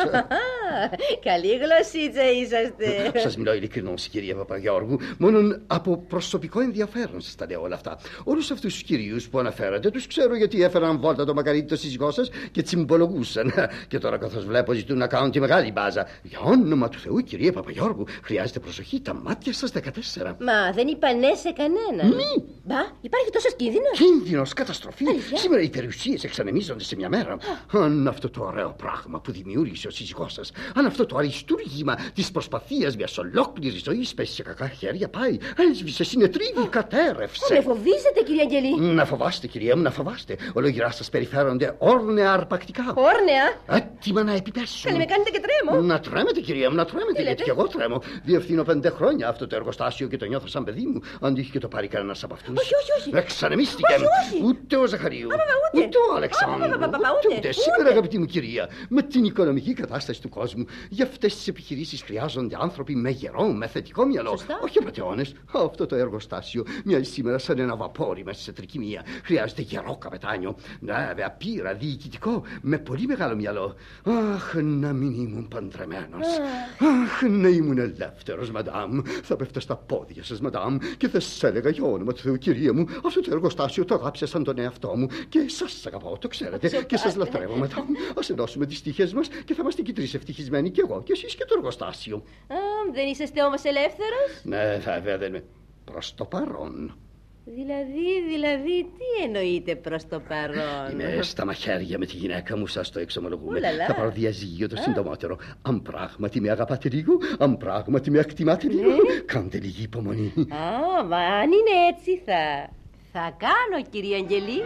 Καλή γλωσσίτσα είσαστε. Σας μιλώ ειλικρινώς, κυρία Παπαγιώργου. Μόνον από προσωπικό ενδιαφέρον σας τα λέω όλα αυτά. Όλους αυτούς τους κυρίους που αναφέρατε τους ξέρω γιατί έφεραν βόλτα το μακαρίτι το σύζυγό σας και τσιμπολογούσαν. Και τώρα καθώς βλέπω ζητούν να κάνουν τη μεγάλη μπάζα. Για όνομα του Θεού, κυρία Παπαγιώργου, χρειάζεται προσοχή. Τα μάτια σας 14. Μα δεν είπα ναι σε κανέναν. Μη. Μπα, υπάρχει τόσος κίνδυνος? Κίνδυνος, καταστροφή. Αλήθεια? Σήμερα οι περιουσίες εξανεμίζονται σε μια μέρα. Αν αυτό το ωραίο πράγμα που δημιούργησε ο σύζυγός σας, αν αυτό το αριστούργημα της προσπαθίας μιας ολόκληρης ζωής πέσει σε κακά χέρια, πάει, έσβησε, συνετρίβει, κατέρευσε. Με φοβίζετε, κύριε Αγγελή? Να φοβάστε, κυρία μου, να φοβάστε. Ολόγυρά σας περιφέρονται όρνεα αρπακτικά. Όρνεα? Έτοιμα να επιπέσουν. Καλή, με κάνετε και τρέμω. Να τρέμετε, κυρία μου, να τρέμετε. Γιατί και εγώ τρέμω. Διευθύνω 5 χρόνια αυτό το εργοστάσιο και το νιώθω σαν παιδί μου. Αν τύχει και το πάρει κανένας από αυτούς. Όχι. Εξανεμίστηκε. Όχι. Ούτε ο Ζαχαρίου. Ούτε ο Αλεξάνδρου. Ούτε. Σήμερα, αγαπητή μου κυρία, με την οικονομική κατάσταση του κόσμου, για αυτές τις επιχειρήσεις χρειάζονται άνθρωποι με γερό, με θετικό μυαλό. Σωστά. Όχι απατεώνες. Αυτό το εργοστάσιο μοιάζει σήμερα σαν ένα βαπόρι μέσα σε τρικυμία. Χρειάζεται γερό καπετάνιο. Βέβαια, πείρα, διοικητικό, με πολύ μεγάλο μυαλό. Αχ, να μην ήμουν παντρεμένος. Αχ, να ήμουν ελεύθερος, μαντάμ. Θα πέφτα στα πόδια σας, μαντάμ, και θα σας έλεγα για όνομα του Θεού, κυρία μου, αυτό το εργοστάσιο το αγάπησα σαν τον εαυτό μου και σας αγαπάω, το ξέρετε. Και σας λατρεύω, μαντάμ. Ας ενώσουμε τις τύχες μας και θα είμαστε και τρεις ευτυχισμένοι, κι εγώ και εσείς και το εργοστάσιο. Δεν είσαστε όμως ελεύθερος? Ναι, βέβαια δεν είμαι. Προς το παρόν. Δηλαδή, τι εννοείτε προς το παρόν? Είμαι στα μαχαίρια με τη γυναίκα μου, σας το εξομολογούμε. Ουλαλά. Θα πάρω διαζύγιο το συντομότερο. Αν πράγματι με αγαπάτε λίγο, αν πράγματι με εκτιμάτε λίγο, κάντε λίγη υπομονή. Μα αν είναι έτσι θα κάνω, κύριε Αγγελή.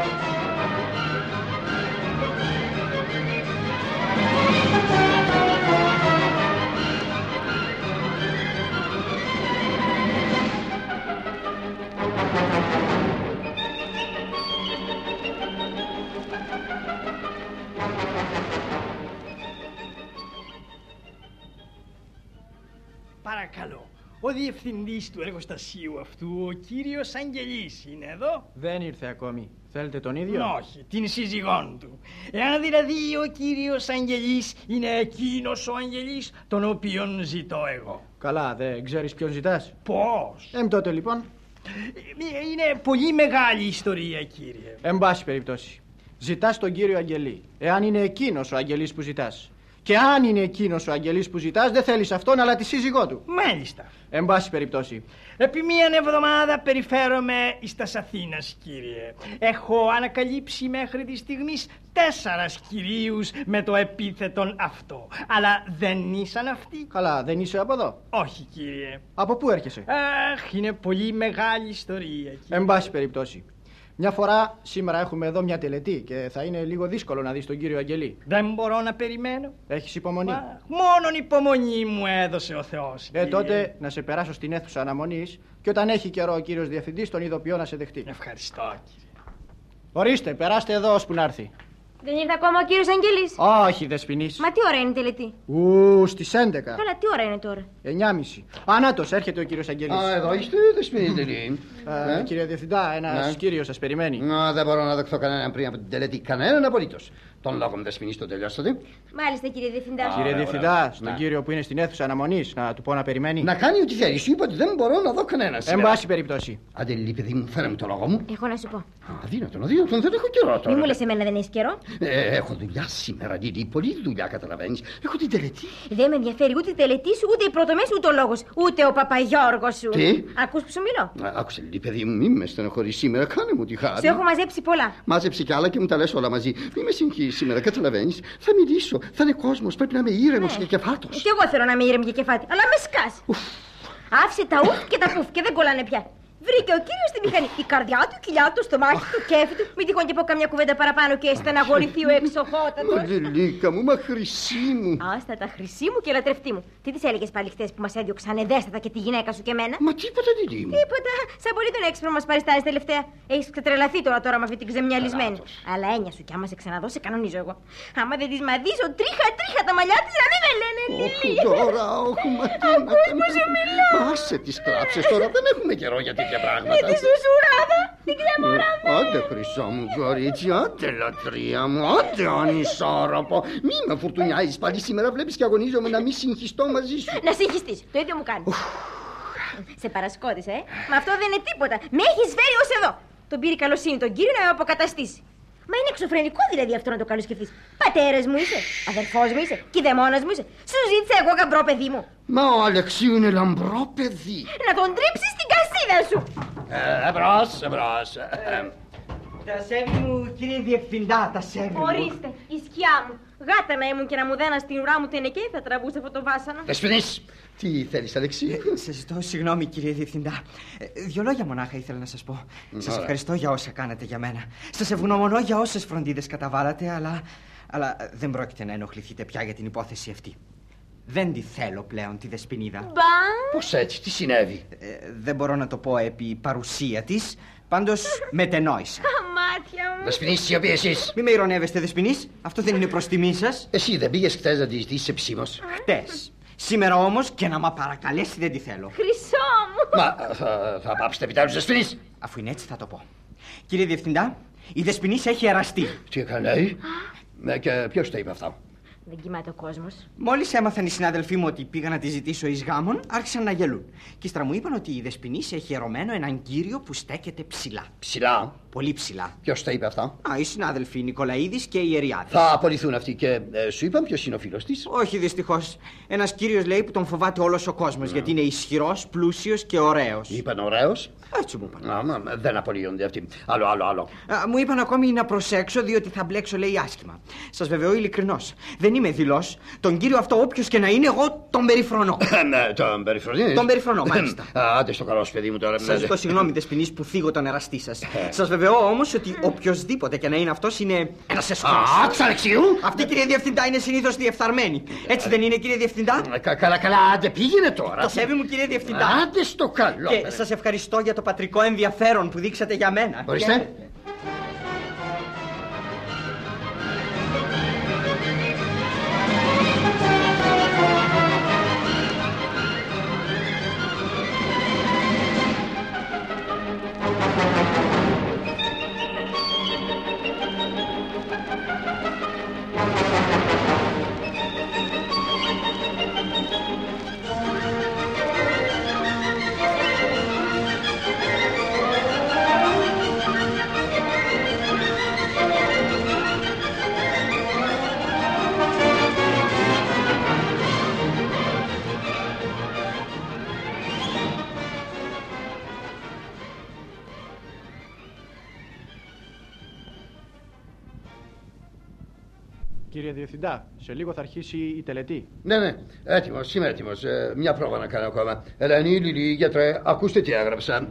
Παρακαλώ, ο διευθυντής του εργοστασίου αυτού, ο κύριος Αγγελής, είναι εδώ? Δεν ήρθε ακόμη. Θέλετε τον ίδιο? Όχι, την σύζυγόν του. Εάν δηλαδή ο κύριος Αγγελής είναι εκείνος ο Αγγελής τον οποίον ζητώ εγώ. Καλά, δεν ξέρεις ποιον ζητάς? Πώς? Τότε λοιπόν. Είναι πολύ μεγάλη ιστορία, κύριε. Εν πάση περιπτώσει, ζητάς τον κύριο Αγγελή. Εάν είναι εκείνος ο Αγγελής που ζητάς. Και αν είναι εκείνος ο Αγγελής που ζητάς, δεν θέλεις αυτόν αλλά τη σύζυγό του. Μάλιστα. Εν πάση περιπτώσει. Επί μίαν εβδομάδα περιφέρομαι εις τας Αθήνας, κύριε. Έχω ανακαλύψει μέχρι τη στιγμής 4 κυρίους με το επίθετον αυτό. Αλλά δεν ήσαν αυτοί. Καλά, δεν είσαι από εδώ? Όχι, κύριε. Από πού έρχεσαι? Αχ, είναι πολύ μεγάλη ιστορία, κύριε. Εν πάση περιπτώσει. Μια φορά σήμερα έχουμε εδώ μια τελετή και θα είναι λίγο δύσκολο να δεις τον κύριο Αγγελή. Δεν μπορώ να περιμένω. Έχεις υπομονή? Μόνον υπομονή μου έδωσε ο Θεός. Τότε να σε περάσω στην αίθουσα αναμονής και όταν έχει καιρό ο κύριος διευθυντής τον ειδοποιώ να σε δεχτεί. Ευχαριστώ, κύριε. Ορίστε, περάστε εδώ ώσπου να έρθει. Δεν ήρθε ακόμα ο κύριος Αγγελής? Όχι, Δεσποινής. Μα τι ώρα είναι η τελετή? Στις 11. Καλά, τι ώρα είναι τώρα? 9:30. Ανάτος, έρχεται ο κύριος Αγγελής. Εδώ είστε, Δεσποινή. Κύριε Διευθυντά, ένας κύριος σας περιμένει. Δεν μπορώ να δεχθώ κανέναν πριν από την τελετή. Κανέναν απολύτως. Τον λόγο μου, Δεσποινή, το τελειώσατε? Μάλιστα, κύριε Διευθυντά. Κύριε Διευθυντά, στον κύριο που είναι στην αίθουσα αναμονής, να του πω να περιμένει. Να κάνει ό,τι θέλει. Σου είπα ότι δεν μπορώ να δω κανέναν. Εν πάση περιπτώσει. Αντελή, παιδί μου, φέρε μου το λόγο μου. Έχω να σου πω. Αδύνατον, δεν έχω καιρό τώρα. Μη μου λες εμένα δεν έχεις καιρό. Έχω δουλειά σήμερα, Λίλη, πολλή δουλειά, καταλαβαίνεις. Έχω την τελετή. Δεν με ενδιαφέρει ούτε η τελετή σου, ούτε η πρωτομέση, ούτε ο λόγος, ούτε ο Παπαγιώργος σου. Τι? Ακούς που σου μιλώ. Άκουσε, Λίλη, παιδί μου, μη με στενοχωρείς σήμερα, κάνε μου τη χάρη. Σου έχω μαζέψει πολλά. Μάζεψε κι άλλα και μου τα λες όλα μαζί. Μη με συγχύεις σήμερα, καταλαβαίνεις. Θα μιλήσω, θα είναι κόσμος, πρέπει να είμαι ήρεμος και κεφάτος. Κι εγώ θέλω να είμαι ήρεμη και κεφάτη, αλλά με σκάς. Άφησε τα ουφ και τα πουφ και δεν κολλάνε πια. Βρήκε ο κύριος στη μηχανή. Η καρδιά του, η κοιλιά του, το μάχη του, κέφι του. Μην τυχόν και πω καμιά κουβέντα παραπάνω και στεναχωρηθεί ο εξοχότατος. Μα Λιλίκα μου, μα χρυσή μου. Άστα τα χρυσή μου και λατρευτή μου. Τι της έλεγες πάλι χτες που μας έδιωξαν εδέστατα και τη γυναίκα σου και εμένα? Μα τίποτα, Λιλί μου. Τίποτα. Σαν πολύ τον έξυπνο μας παριστάνεις τελευταία. Έχεις ξετρελαθεί τώρα με αυτή την ξεμιαλισμένη. Αλλά έννοια σου κι άμα σε ξαναδώ, σε κανονίζω εγώ. Άμα δεν της μαδίσω τρίχα τα μαλλιά της να μην με λένε Λιλί. Τώρα, όχι, μα τι να κάνουμε. Άσε τις κλάψες τώρα, δεν έχουμε καιρό για τέτοια πράγματα. Με τη σουσουράδα, την κλεμοράδα. Άντε χρυσό μου κορίτσι, άντε λατρεία μου, άντε ανισόρροπο. Μη με φουρτουνιάζεις πάλι σήμερα, βλέπεις και αγωνίζομαι να μην συγχυστώ μαζί σου. Να συγχυστείς, το ίδιο μου κάνει. Σε παρασκότησα, Μα αυτό δεν είναι τίποτα. Με έχεις φέρει ως εδώ. Τον πήρε καλοσύνη τον κύριο να με αποκαταστήσει. Μα είναι εξωφρενικό δηλαδή αυτό να το καλοσκεφτείς. Πατέρας μου είσαι, αδερφός μου είσαι, κηδεμόνας μου είσαι. Σου ζήτησα εγώ γαμπρό παιδί μου. Μα ο Αλεξίου είναι λαμπρό παιδί. Να τον τρίψεις στην κασίδα σου. Εμπρός. Τα σέβη μου, κύριε Διευθυντά, τα σέβη μου. Ορίστε, η σκιά μου. Γάτα να ήμουν και να μου δένα στην ουρά μου τενεκέ, θα τραβούσε αυτό το βάσανο. Δεσποινής, τι θέλεις, Αλεξίου? Σας ζητώ συγγνώμη, κύριε Διευθυντά. Δυο λόγια μονάχα ήθελα να σας πω. Σας ευχαριστώ για όσα κάνατε για μένα. Σας ευγνωμονώ για όσες φροντίδες καταβάλατε, αλλά δεν πρόκειται να ενοχληθείτε πια για την υπόθεση αυτή. Δεν τη θέλω πλέον τη Δεσποινίδα. Μπα! Πώς έτσι, τι συνέβη? Δεν μπορώ να το πω επί παρουσία της. Πάντως μετενόησα. Αμάτια μου. Δεσποινής, σιωπή εσείς. Μη με ηρωνεύεστε, Δεσποινής. Αυτό δεν είναι προς τιμή σας. Εσύ δεν πήγες χτες να τη ζητήσεις επισήμως? Χτες. Σήμερα όμως και να μ' παρακαλέσει δεν τη θέλω. Χρυσό μου. Μα θα πάψετε επιτέλους, Δεσποινής? Αφού είναι έτσι θα το πω. Κύριε Διευθυντά, η Δεσποινής έχει εραστεί. Τι έκανε? Και ποιος το είπε αυτό? Δεν κοιμάται ο κόσμος. Μόλις έμαθαν οι συνάδελφοί μου ότι πήγα να τη ζητήσω εις γάμον, άρχισαν να γελούν. Και ύστερα μου είπαν ότι η Δεσποινής έχει ερωμένο έναν κύριο που στέκεται ψηλά. Ψηλά? Πολύ ψηλά. Ποιος το είπε αυτό? Οι συνάδελφοι Νικολαίδης και η Ιεριάδης. Θα απολυθούν αυτοί και σου είπαν ποιος είναι ο φίλος της? Όχι δυστυχώς. Ένας κύριος λέει που τον φοβάται όλος ο κόσμος γιατί είναι ισχυρός, πλούσιος και ωραίος. Είπαν ωραίος? Έτσι μου είπαν. Δεν απολύονται αυτοί. Άλλο. Μου είπαν ακόμη να προσέξω διότι θα μπλέξω, λέει, άσχημα. Σας βεβαιώ ειλικρινώς. Δεν είμαι δειλός. Τον κύριο αυτό, όποιος και να είναι, εγώ τον περιφρονώ. Τον περιφρονείς? Τον περιφρονώ, μάλιστα. Άντε στο καλό σου, παιδί μου τώρα. Σας ζητώ συγγνώμη, Δεσποινής, που θίγω τον εραστή σας. Σας βεβαιώ όμως ότι οποιοσδήποτε και να είναι αυτός είναι ένας εσχρός. Άκουσα, Αλεξίου! Αυτή, κύριε Διευθυντά, είναι συνήθως διεφθαρμένη. Έτσι δεν είναι, κύριε Διευθυντά? Καλά, άντε πήγαινε τώρα. Το σέβη μου, κύριε Διευθυντά. Άντε στο καλό. Και σας ευχαριστώ για το πατρικό ενδιαφέρον που δείξατε για μένα. Ορίστε. Κύριε Διευθυντά, σε λίγο θα αρχίσει η τελετή. Ναι, έτοιμος, είμαι έτοιμος. Μια πρόβα να κάνω ακόμα. Ελένη, Λιλί, γιατρέ, ακούστε τι έγραψα.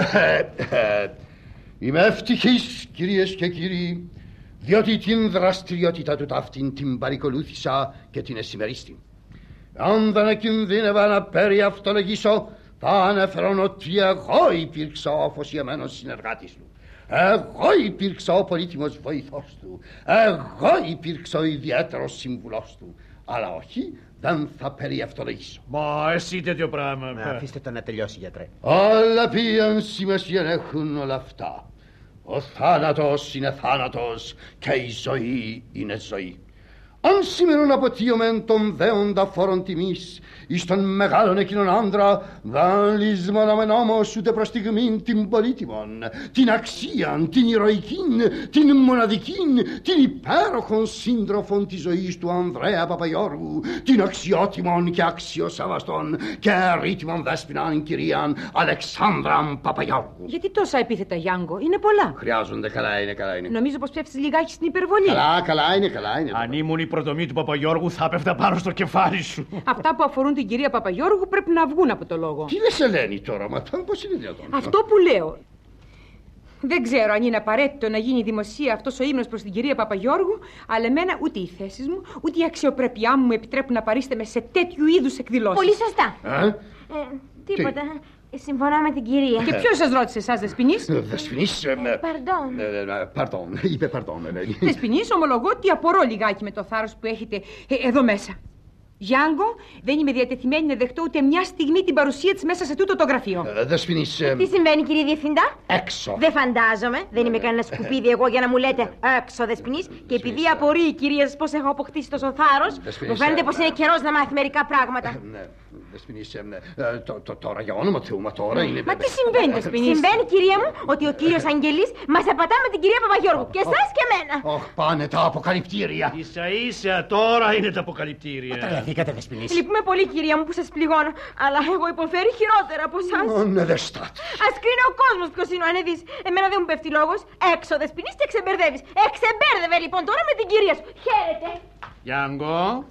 Είμαι ευτυχής, κυρίες και κύριοι, διότι την δραστηριότητα του ταύτην την παρακολούθησα και την εσημερίστη. Αν δεν κινδύνευα να περιαυτολογήσω, θα ανέφερον ότι εγώ υπήρξα ο αφοσιωμένος συνεργάτης του. Εγώ υπήρξα ο πολύτιμος βοηθός του. Εγώ υπήρξα ο ιδιαίτερος σύμβουλός του. Αλλά όχι, δεν θα περιευτολογήσω. Μα εσύ τέτοιο πράγμα. Αφήστε το να τελειώσει, γιατρέ. Αλλά ποιαν σημασία έχουν όλα αυτά? Ο θάνατος είναι θάνατος και η ζωή είναι ζωή. Αν σήμερον αποτείωμεν τον δέοντα φόρον τιμής, εις τον μεγάλον εκείνον άντρα, δεν λησμονάμεν όμως ούτε προς στιγμήν την πολύτιμον, την αξίαν, την ηρωικήν, την μοναδικήν, την υπέροχον σύντροφον της ζωής του Ανδρέα Παπαγιώργου, την αξιότιμον και αξιοσέβαστον και ρήτιμον δέσποιναν κυρίαν Αλεξάνδραν Παπαγιώργου. Γιατί τόσα επίθετα, Γιάνγκο, είναι πολλά. Χρειάζονται, καλά είναι. Νομίζω πως πέφτεις λιγάκι στην υπερβολή. Καλά είναι. Αν ήμουν η πρωτομή του Παπαγιώργου, θα πέφτα πάνω στο κεφάλι σου. Αυτά που αφορούν την κυρία Παπαγιώργου πρέπει να βγουν από το λόγο. Τι λες, Ελένη, τώρα, μα πώς είναι δυνατόν? Αυτό που λέω. Δεν ξέρω αν είναι απαραίτητο να γίνει δημοσία αυτός ο ύμνος προς την κυρία Παπαγιώργου, αλλά εμένα ούτε οι θέσεις μου, ούτε η αξιοπρέπειά μου επιτρέπουν να παρίσταμαι σε τέτοιου είδους εκδηλώσεις. Πολύ σωστά. Τίποτα. Συμφωνώ με την κυρία. Και ποιος σας ρώτησε εσάς, Δεσποινής? Δεσποινής. Παρντών. Είπε παρντών, Ελένη. Δεσποινής, ομολογώ ότι απορώ λιγάκι με το θάρρος που έχετε εδώ μέσα. Γιάνγκο, δεν είμαι διατεθειμένη να δεχτώ ούτε μια στιγμή την παρουσία της μέσα σε τούτο το γραφείο. Δεσποινής. Τι συμβαίνει, κύριε Διευθυντά? Έξω. Δεν φαντάζομαι. Δεν είμαι κανένα σκουπίδι εγώ για να μου λέτε έξω, Δεσποινής. Και επειδή απορεί η κυρία σας πώς έχω αποκτήσει τόσο θάρρος, μου φαίνεται πως είναι καιρός να μάθει μερικά πράγματα. Δεσποινής, τώρα για όνομα Θεού, μα τώρα είναι. Μα τι συμβαίνει, Δεσποινής? Συμβαίνει, κυρία μου, ότι ο κύριος Αγγελής μας απατά με την κυρία Παπαγιώργου. Και εσάς και εμένα. Πάνε τα αποκαλυπτήρια. Ίσα τώρα είναι τα αποκαλυπτήρια. Τρελαθήκατε, Δεσποινής. Λυπούμε πολύ, κυρία μου, που σας πληγώνω. Αλλά εγώ υποφέρει χειρότερα από εσάς. Ναι, δεν στάτε. Ας κρίνει ο κόσμος ποιος είναι ο ανεδής. Εμένα δεν μου πέφτει λόγος. Έξω, Δεσποινής, και ξεμπερδεύεις. Ξεμπέρδευε λοιπόν τώρα με την κυρία σου. Χαίρετε. Γιάνγκο.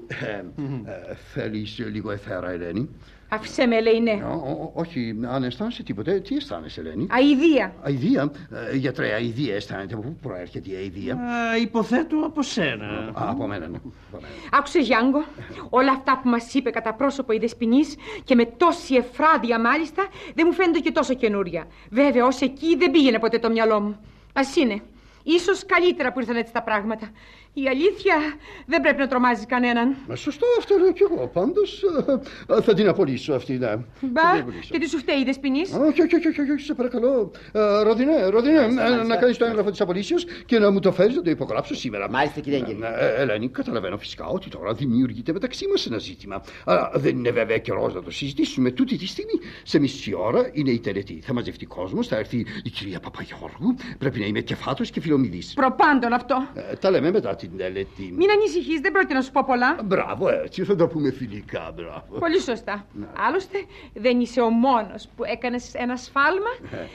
Θέλεις λίγο εθέρα, Ελένη? Άφησέ με, λέει ναι. Όχι, αν αισθάνεσαι τίποτε, τι αισθάνεσαι, Ελένη? Αηδία. Αηδία? Γιατρέ, αηδία αισθάνεται. Από πού προέρχεται η αηδία? Υποθέτω από σένα. Από μένα, ναι. Άκουσε, Γιάνγκο, όλα αυτά που μας είπε κατά πρόσωπο η Δεσποινής και με τόση εφράδια μάλιστα δεν μου φαίνονται και τόσο καινούρια. Βέβαια, ως εκεί δεν πήγαινε ποτέ το μυαλό μου. Ας είναι. Ίσως καλύτερα που ήρθαν έτσι τα πράγματα. Η αλήθεια δεν πρέπει να τρομάζει κανέναν. Σωστό, αυτό λέω κι εγώ. Πάντως θα την απολύσω αυτή, ναι. Μπα, και τι σου φταίει η Δεσποινής? Όχι, σε παρακαλώ. Ροδινέ, να κάνεις το έγγραφο της απολύσεως και να μου το φέρεις να το υπογράψω σήμερα. Μάλιστα, κύριε Αγγελή. Ελένη, καταλαβαίνω φυσικά ότι τώρα δημιουργείται μεταξύ μας ένα ζήτημα. Αλλά δεν είναι βέβαια καιρός να το συζητήσουμε. Τούτη τη στιγμή, σε μισή ώρα, είναι η τελετή. Θα μαζευτεί κόσμος, θα έρθει η κυρία Παπαγιώργου. Πρέπει να είμαι κεφάτος και φιλομηδής. Προπάντων αυτό. Τα λέμε μετά την τελετή. Μην ανησυχείς, δεν πρόκειται να σου πω πολλά. Μπράβο, έτσι θα τα πούμε φιλικά, μπράβο. Πολύ σωστά. Άλλωστε, δεν είσαι ο μόνος που έκανες ένα σφάλμα.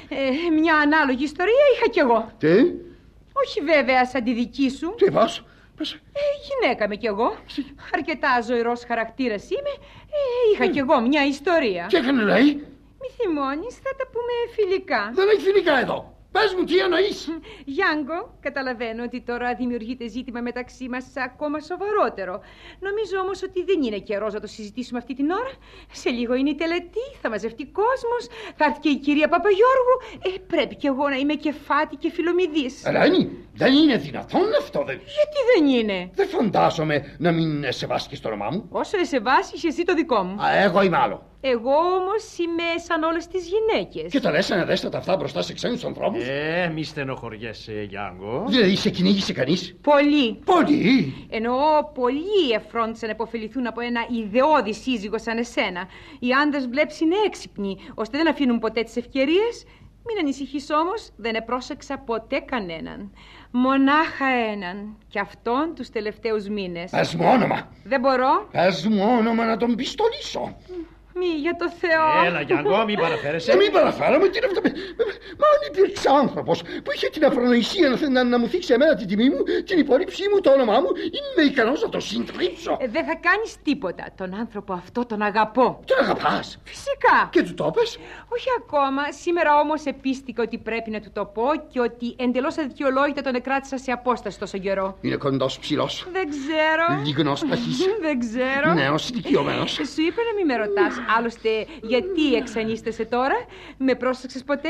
Μια ανάλογη ιστορία είχα κι εγώ. Τι? Όχι βέβαια σαν τη δική σου. Τι πας? Γυναίκα με κι εγώ. Αρκετά ζωηρός χαρακτήρας είμαι. Είχα κι εγώ μια ιστορία. Τι έκανε, λέει? Μη θυμώνεις, θα τα πούμε φιλικά. Δεν έχει φιλικά εδώ. Πες μου, τι εννοείς? Γιάνγκο, καταλαβαίνω ότι τώρα δημιουργείται ζήτημα μεταξύ μας ακόμα σοβαρότερο. Νομίζω όμως ότι δεν είναι καιρός να το συζητήσουμε αυτή την ώρα. Σε λίγο είναι η τελετή, θα μαζευτεί κόσμος, θα έρθει και η κυρία Παπαγιώργου. Πρέπει κι εγώ να είμαι κεφάτη και φιλομηδής. Ελένη, δεν είναι δυνατόν αυτό, δεν. Γιατί δεν είναι? Δεν φαντάζομαι να μην σε βάσκεις το όνομά μου. Όσο σε βάσκεις εσύ το δικό μου. Εγώ είμαι άλλο. Εγώ όμως είμαι σαν όλες τις γυναίκες. Και τα λες αναδέστατα αυτά μπροστά σε ξένους ανθρώπους? Μη στενοχωριέσαι, Γιάνγκο. Δηλαδή σε κυνήγησε κανείς? Πολύ. Πολύ. Εννοώ πολλοί εφρόντισαν να υποφεληθούν από ένα ιδεώδη σύζυγο σαν εσένα. Οι άντρες βλέπεις είναι έξυπνοι, ώστε δεν αφήνουν ποτέ τις ευκαιρίες. Μην ανησυχείς όμως, δεν επρόσεξα ποτέ κανέναν. Μονάχα έναν. Και αυτόν τους τελευταίους μήνες. Πες μου όνομα. Δεν μπορώ. Πες μου όνομα να τον πιστολίσω. Μη, για το Θεό. Έλα, Γιάνγκο, μην παραφέρεσαι. Μην παραφέρομαι, τι είναι αυτό? Μα αν υπήρξε άνθρωπος που είχε την αφρονοησία να μου θίξει εμένα την τιμή μου, την υπόλοιψή μου, το όνομά μου, είμαι ικανός να το συντρίψω. Δεν θα κάνεις τίποτα. Τον άνθρωπο αυτό τον αγαπώ. Τον αγαπάς? Φυσικά. Και του το πες? Όχι ακόμα. Σήμερα όμως επίστηκα ότι πρέπει να του το πω και ότι εντελώς αδικαιολόγητα τον εκράτησα σε απόσταση τόσο καιρό. Είναι κοντός, ψηλός? Δεν ξέρω. Λιγνός, παχής? Δεν ξέρω. Νέος, ηλικιωμένος? Σου είπε να μην με ρωτάς. Άλλωστε, γιατί εξανίστεσαι τώρα? Με πρόσεξες ποτέ?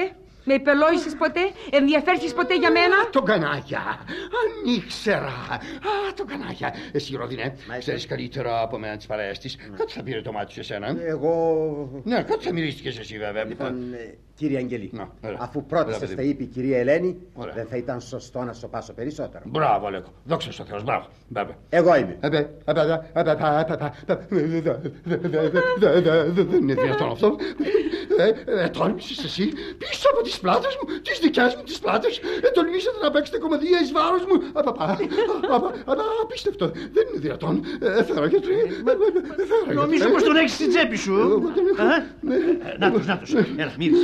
Με υπελόγησες ποτέ, ενδιαφέρθηκες ποτέ για μένα? Τον Κανάγια, αν ήξερα. Τον Κανάγια. Εσύ, Ρόδινε, ξέρεις καλύτερα από μένα τις παρέες της. Κάτι θα πήρε το μάτι σου εσένα. Εγώ... Ναι, κάτι θα μυρίστηκες εσύ βέβαια. Λοιπόν, κύριε Αγγελή, αφού πρώτα σας τα είπε η κυρία Ελένη, δεν θα ήταν σωστό να σοπάσω περισσότερο? Μπράβο, Λέκο. Δόξα στο Θεός, μπράβο. Εγώ είμαι. Δεν είναι δυνατόν αυτό. Τόλμησες εσύ πίσω από τις πλάτες μου, τις δικές μου τις πλάτες. Τολμήσατε να παίξετε κομμωδία εις βάρος μου. Απίστευτο. Δεν είναι δυνατόν. Φέρω, γιατρέ. Νομίζω πως τον έχεις στην τσέπη σου. Νάτος. Έλα, μύρισε.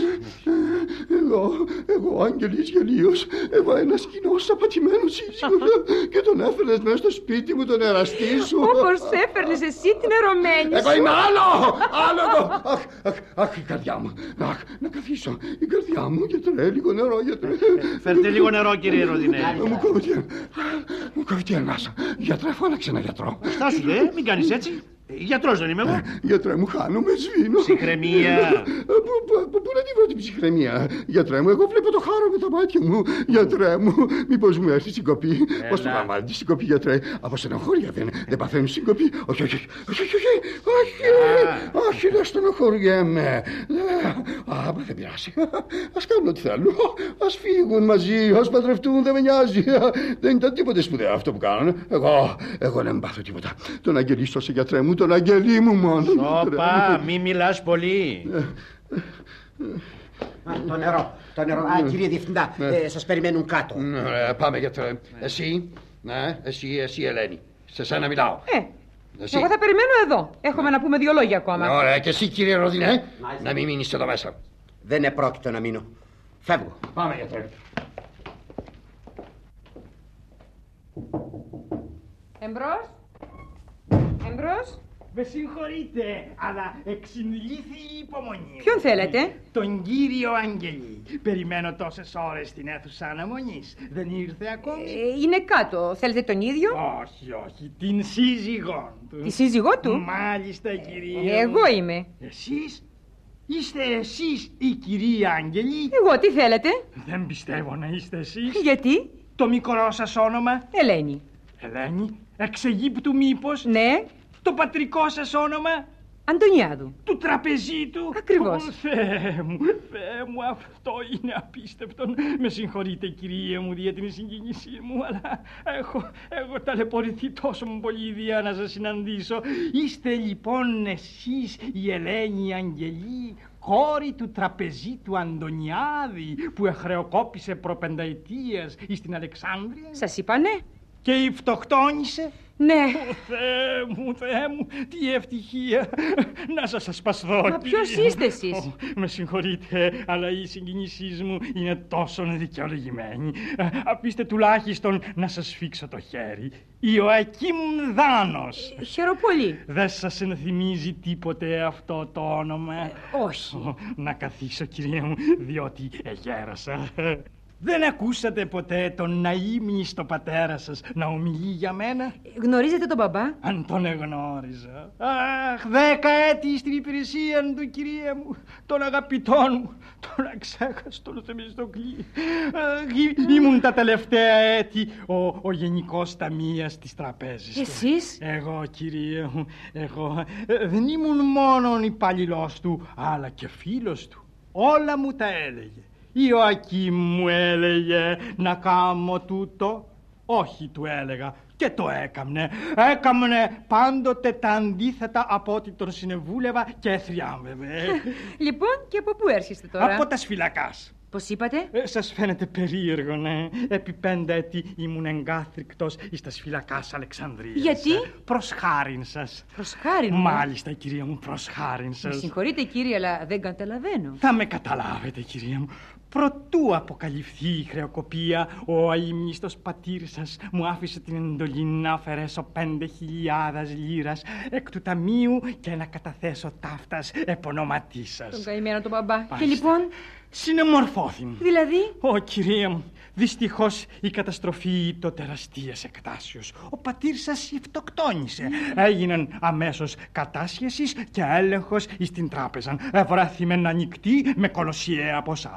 Εγώ, Άγγελης Γελίος, έβα ένα κοινό απατημένο σύζυγο και τον έφερνες μέσα στο σπίτι μου, τον εραστή σου. Όπως έφερνες εσύ την ερωμένη σου. Εγώ είμαι άλλο εγώ. Αχ, η καρδιά μου. Να καθίσω. Η καρδιά μου, γιατρέ, λίγο νερό, γιατρέ. Φέρτε λίγο νερό, κύριε Ροδινέ. Μου κόβει τη ανάσα. Γιατρέ, φώναξε ένα γιατρό. Στάσου, μην κάνεις έτσι. Γιατρός δεν είμαι εγώ. Γιατρέ μου, χάνομαι, σβήνω. Ψυχραιμία. Πού να τη βρω την ψυχραιμία? Γιατρέ μου, εγώ βλέπω το χάρο με τα μάτια μου. Γιατρέ μου, μήπως μου έρθει συγκοπή? Πώς το λαμβάνει τη συγκοπή, γιατρέ? Από στενοχώρια δεν παθαίνουν συγκοπή? Όχι, δεν στενοχωριέμαι. Δεν πειράζει. Ας κάνουν ό,τι θέλουν. Ας φύγουν μαζί, ας παντρευτούν, δεν με νοιάζει. Δεν ήταν τίποτε σπουδαίο αυτό που κάνουν. Εγώ δεν πάθω τίποτα. Τον Αγγελίστο σε γιατρέ μου, τον Αγγελί μου μόνο. Σώπα, μη μιλάς πολύ. Το νερό. Κύριε Διευθυντά, σας περιμένουν κάτω. Πάμε, γιατρέ. Εσύ Ελένη. Σε σένα μιλάω. Εγώ θα περιμένω εδώ. Έχουμε να πούμε 2 λόγια ακόμα. Ωραία, και εσύ, κύριε Ροδινέ, να μην μείνεις εδώ μέσα. Δεν επρόκειτο να μείνω. Φεύγω. Πάμε, γιατρέ. Εμπρός. Με συγχωρείτε, αλλά εξυνηλήθη η υπομονή. Ποιον θέλετε? Τον κύριο Αγγελή. Περιμένω τόσες ώρες στην αίθουσα αναμονής. Δεν ήρθε ακόμη? Είναι κάτω. Θέλετε τον ίδιο? Όχι. Την σύζυγό του. Τη σύζυγό του? Μάλιστα, κυρία. Εγώ είμαι. Εσείς? Είστε εσείς η κυρία Αγγελή? Εγώ, τι θέλετε? Δεν πιστεύω να είστε εσείς. Γιατί? Το μικρό σας όνομα? Ελένη. Ελένη, εξ Αιγύπτου μήπως? Ναι. Το πατρικό σας όνομα? Αντωνιάδου. Του τραπεζίτου? Ακριβώς. Θεέ μου, αυτό είναι απίστευτο. Με συγχωρείτε, κυρία μου, για την συγκίνησή μου, αλλά έχω ταλαιπωρηθεί τόσο πολύ ιδέα να σας συναντήσω. Είστε λοιπόν εσείς η Ελένη Αγγελή, κόρη του τραπεζίτου Αντωνιάδη, που εχρεοκόπησε προπενταετίας στην Αλεξάνδρεια? Σας είπα ναι. Και η φτωχτώνησε? Ναι. Θεέ μου, τι ευτυχία. Να σας ασπασδώ. Μα ποιος είστε εσείς? Με συγχωρείτε, αλλά η συγκίνησή μου είναι τόσο δικαιολογημένη. Αφήστε τουλάχιστον να σας σφίξω το χέρι. Ιωακήμ Δάνος. Χαίρομαι πολύ. Δεν σας ενθυμίζει τίποτε αυτό το όνομα? Όχι. Να καθίσω, κυρία μου, διότι εγέρασα. Δεν ακούσατε ποτέ τον ναείμνηστο πατέρα σας να ομιλεί για μένα? Γνωρίζετε τον μπαμπά? Αν τον εγνώριζα. Αχ, 10 έτη στην υπηρεσία του, κυρία μου. Τον αγαπητόν μου, τον αξέχαστον Θεμιστοκλή. Ήμουν τα τελευταία έτη ο γενικός ταμείας της τραπέζης. Εσείς? Εγώ, κυρία μου, δεν ήμουν μόνον υπαλληλός του, αλλά και φίλος του. Όλα μου τα έλεγε. Ιωακήμ μου έλεγε να κάνω τούτο. Όχι, του έλεγα, και το έκαμνε. Έκαμνε πάντοτε τα αντίθετα από ό,τι τον συνεβούλευα και θριάμβευε. Λοιπόν, και από πού έρχεστε τώρα? Από τα Σφυλακάς. Πώς είπατε? Σας φαίνεται περίεργο, ναι? Επί 5 έτη ήμουν εγκάθρικτος εις τα Σφυλακάς Αλεξανδρίας. Γιατί? Προς χάριν σας. Προς χάριν μου? Μάλιστα, κυρία μου, προς χάριν σας. Με συγχωρείτε, κύριε, αλλά δεν καταλαβαίνω. Θα με καταλάβετε, κυρία μου. Προτού αποκαλυφθεί η χρεοκοπία, ο αείμνηστος πατήρ σας μου άφησε την εντολή να αφαιρέσω 5.000 λίρας εκ του ταμείου και να καταθέσω ταύτας επωνόματί σας. Τον καημένο τον μπαμπά. Και λοιπόν? Συνεμορφώθην. Δηλαδή? Κυρία μου, δυστυχώς η καταστροφή το τεραστίας εκτάσεως. Ο πατήρ σας φτωκτώνησε. Έγιναν αμέσως κατάσχεσης και έλεγχος εις την τράπεζα. Ευρέθημεν ανοιχτή με κολοσιαία ποσά.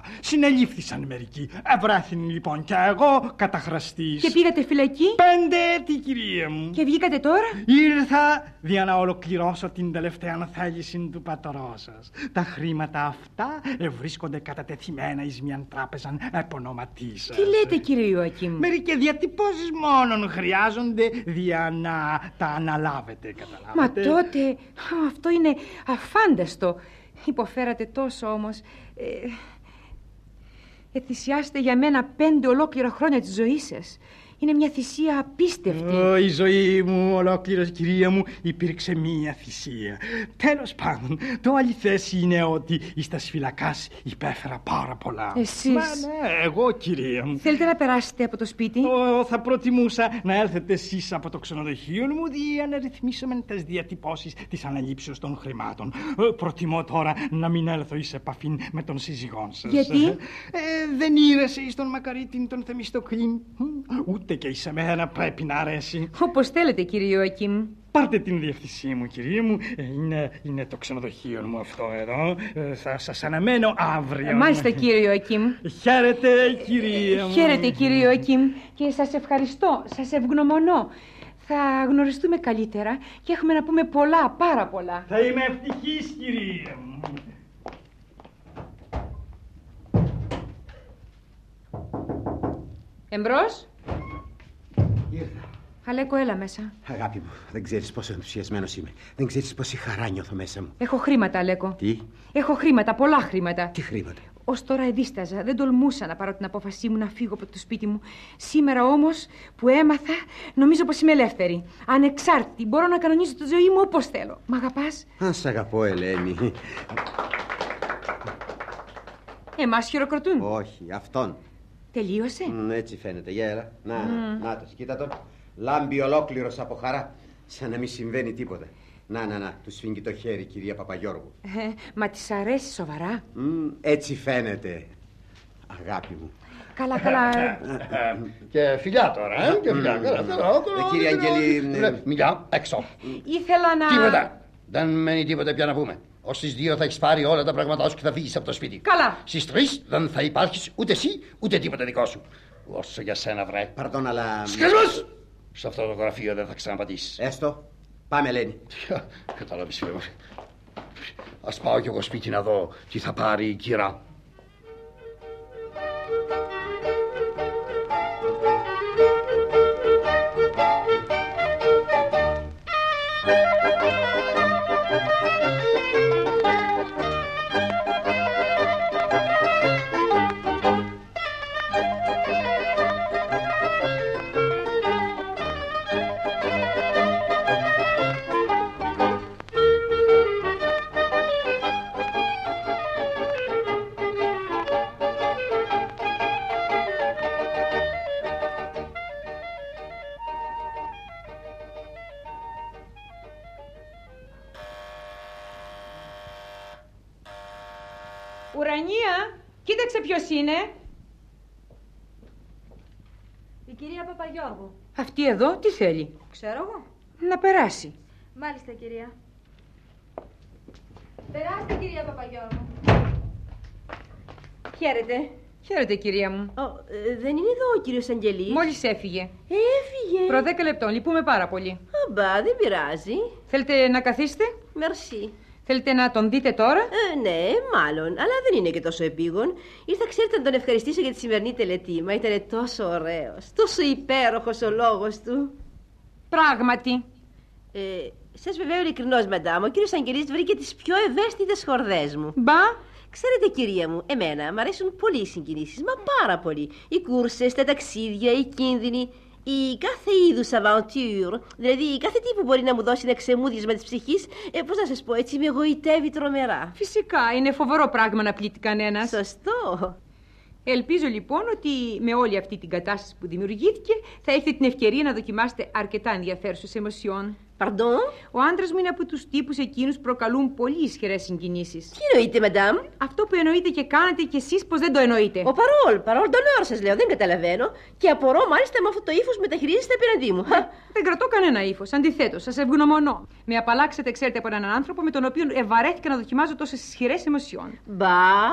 συνελήφθησαν μερικοί. Βράθην λοιπόν κι εγώ καταχραστής. Και πήγατε φυλακή? 5 έτη, κυρία μου. Και βγήκατε τώρα? Ήρθα για να ολοκληρώσω την τελευταία θέληση του πατρός σας. Τα χρήματα αυτά βρίσκονται κατατεθειμένα εις μιαν τράπεζαν επωνόματί σας. Τι λέτε, κύριε Ιωακήμ? Μερικές διατυπώσεις μόνον χρειάζονται για να τα αναλάβετε, καταλάβετε. Μα τότε αυτό είναι αφάνταστο. Υποφέρατε τόσο όμως. Θυσιάστε για μένα 5 ολόκληρα χρόνια της ζωής σας. Είναι μια θυσία απίστευτη. Η ζωή μου ολόκληρος, κυρία μου, υπήρξε μια θυσία. Τέλος πάντων, το αληθές είναι ότι εις τα σφυλακάς υπέφερα πάρα πολλά. Εσείς? Μα ναι, εγώ, κυρία μου. Θέλετε να περάσετε από το σπίτι? Θα προτιμούσα να έρθετε εσείς από το ξενοδοχείο μου για να ρυθμίσουμε τις διατυπώσεις της αναλήψεως των χρημάτων. Προτιμώ τώρα να μην έλθω εις επαφή με τον σύζυγό σας. Γιατί? Δεν ήρεσε εις τον Μακαρίτην τον Θεμιστοκλήν. Ούτε και σε μένα πρέπει να αρέσει. Όπως θέλετε, κύριε Ιωακήμ. Πάρτε την διευθυνσή μου, κυρία μου. Είναι το ξενοδοχείο μου αυτό εδώ. Θα σας αναμένω αύριο. Μάλιστα, κύριε Ιωακήμ. Χαίρετε, κυρία μου. Χαίρετε, κύριε Ιωακήμ. Και σας ευχαριστώ, σας ευγνωμονώ. Θα γνωριστούμε καλύτερα και έχουμε να πούμε πολλά, πάρα πολλά. Θα είμαι ευτυχής, κυρία μου. Εμπρός. Ήρθα. Αλέκο, έλα μέσα. Αγάπη μου, δεν ξέρεις πόσο ενθουσιασμένος είμαι. Δεν ξέρεις πόση χαρά νιώθω μέσα μου. Έχω χρήματα, Αλέκο. Τι? Έχω χρήματα, πολλά χρήματα. Τι χρήματα? Ως τώρα εδίσταζα, δεν τολμούσα να πάρω την απόφασή μου να φύγω από το σπίτι μου. Σήμερα όμως που έμαθα, νομίζω πως είμαι ελεύθερη. Ανεξάρτητη, μπορώ να κανονίσω τη ζωή μου όπως θέλω. Μ' αγαπάς? Αν σ' αγαπώ, Ελένη. Εμάς χειροκροτούν. Όχι, αυτόν. Τελείωσε? Έτσι φαίνεται, για έλα. Να το, κοίτα τον. Λάμπει ολόκληρος από χαρά, σαν να μην συμβαίνει τίποτα. Να, του σφίγγει το χέρι, κυρία Παπαγιώργου. Μα της αρέσει σοβαρά? Έτσι φαίνεται, αγάπη μου. Καλά. Και φιλιά τώρα, και φιλιά. Κύριε Αγγέλη... Μιλιά, έξω. Ήθελα να... Τίποτα. Δεν μένει τίποτα πια να πούμε. Ως τις 2 θα έχεις πάρει όλα τα πράγματά σου και θα φύγεις από το σπίτι. Καλά. Στις 3 δεν θα υπάρχεις ούτε εσύ ούτε τίποτα δικό σου. Όσο για σένα, βρε. Παρδόν, αλλά... Σκασμός! Σε αυτό το γραφείο δεν θα ξαναπατήσεις. Έστω. Πάμε, Ελένη. Κατάλαβες, φίλε μου. Ας πάω κι εγώ σπίτι να δω τι θα πάρει η κυρά. Ουρανία, κοίταξε ποιος είναι. Η κυρία Παπαγιώργου. Αυτή εδώ τι θέλει? Ξέρω εγώ. Να περάσει. Μάλιστα, κυρία. Περάστε, κυρία Παπαγιώργου. Χαίρετε. Χαίρετε, κυρία μου. Δεν είναι εδώ ο κύριος Αγγελής? Μόλις έφυγε. Έφυγε? Προ 10 λεπτών, λυπούμε πάρα πολύ. Αμπά, δεν πειράζει. Θέλετε να καθίσετε? Μερσή. Θέλετε να τον δείτε τώρα? Ναι, μάλλον, αλλά δεν είναι και τόσο επίγον. Ήρθα, ξέρετε, να τον ευχαριστήσω για τη σημερινή τελετή. Μα ήταν τόσο ωραίος, τόσο υπέροχος ο λόγος του. Πράγματι. Σας βεβαίω ειλικρινώς, μαντάμ, ο κύριος Αγγελής βρήκε τις πιο ευαίσθητες χορδές μου. Μπα. Ξέρετε, κυρία μου, εμένα μ' αρέσουν πολύ οι συγκινήσεις, μα πάρα πολύ. Οι κούρσες, τα ταξίδια, οι κίνδυνοι. Η κάθε είδους aventure, δηλαδή η κάθε τι που μπορεί να μου δώσει ένα ξεμούδιασμα της ψυχής, πώς να σας πω, έτσι με εγωιτεύει τρομερά. Φυσικά, είναι φοβερό πράγμα να πλήττει κανένας. Σωστό. Ελπίζω λοιπόν ότι με όλη αυτή την κατάσταση που δημιουργήθηκε θα έχετε την ευκαιρία να δοκιμάσετε αρκετά ενδιαφέρουσες εμοσιών. Παρντών? Ο άντρας μου είναι από τους τύπους εκείνους που προκαλούν πολύ ισχυρές συγκινήσεις. Τι εννοείτε, μαντάμ? Αυτό που εννοείτε και κάνετε κι εσείς πως δεν το εννοείτε. Ο παρόλ, τον όρο σας λέω, δεν καταλαβαίνω. Και απορώ μάλιστα με αυτό το ύφος μεταχειρίζεστε απέναντί μου. Δεν κρατώ κανένα ύφος. Αντιθέτως, σας ευγνωμονώ. Με απαλλάξετε, ξέρετε, από έναν άνθρωπο με τον οποίο ευαρέθηκα να δοκιμάζω τόσες ισχυρές εμοσιών. Μπα.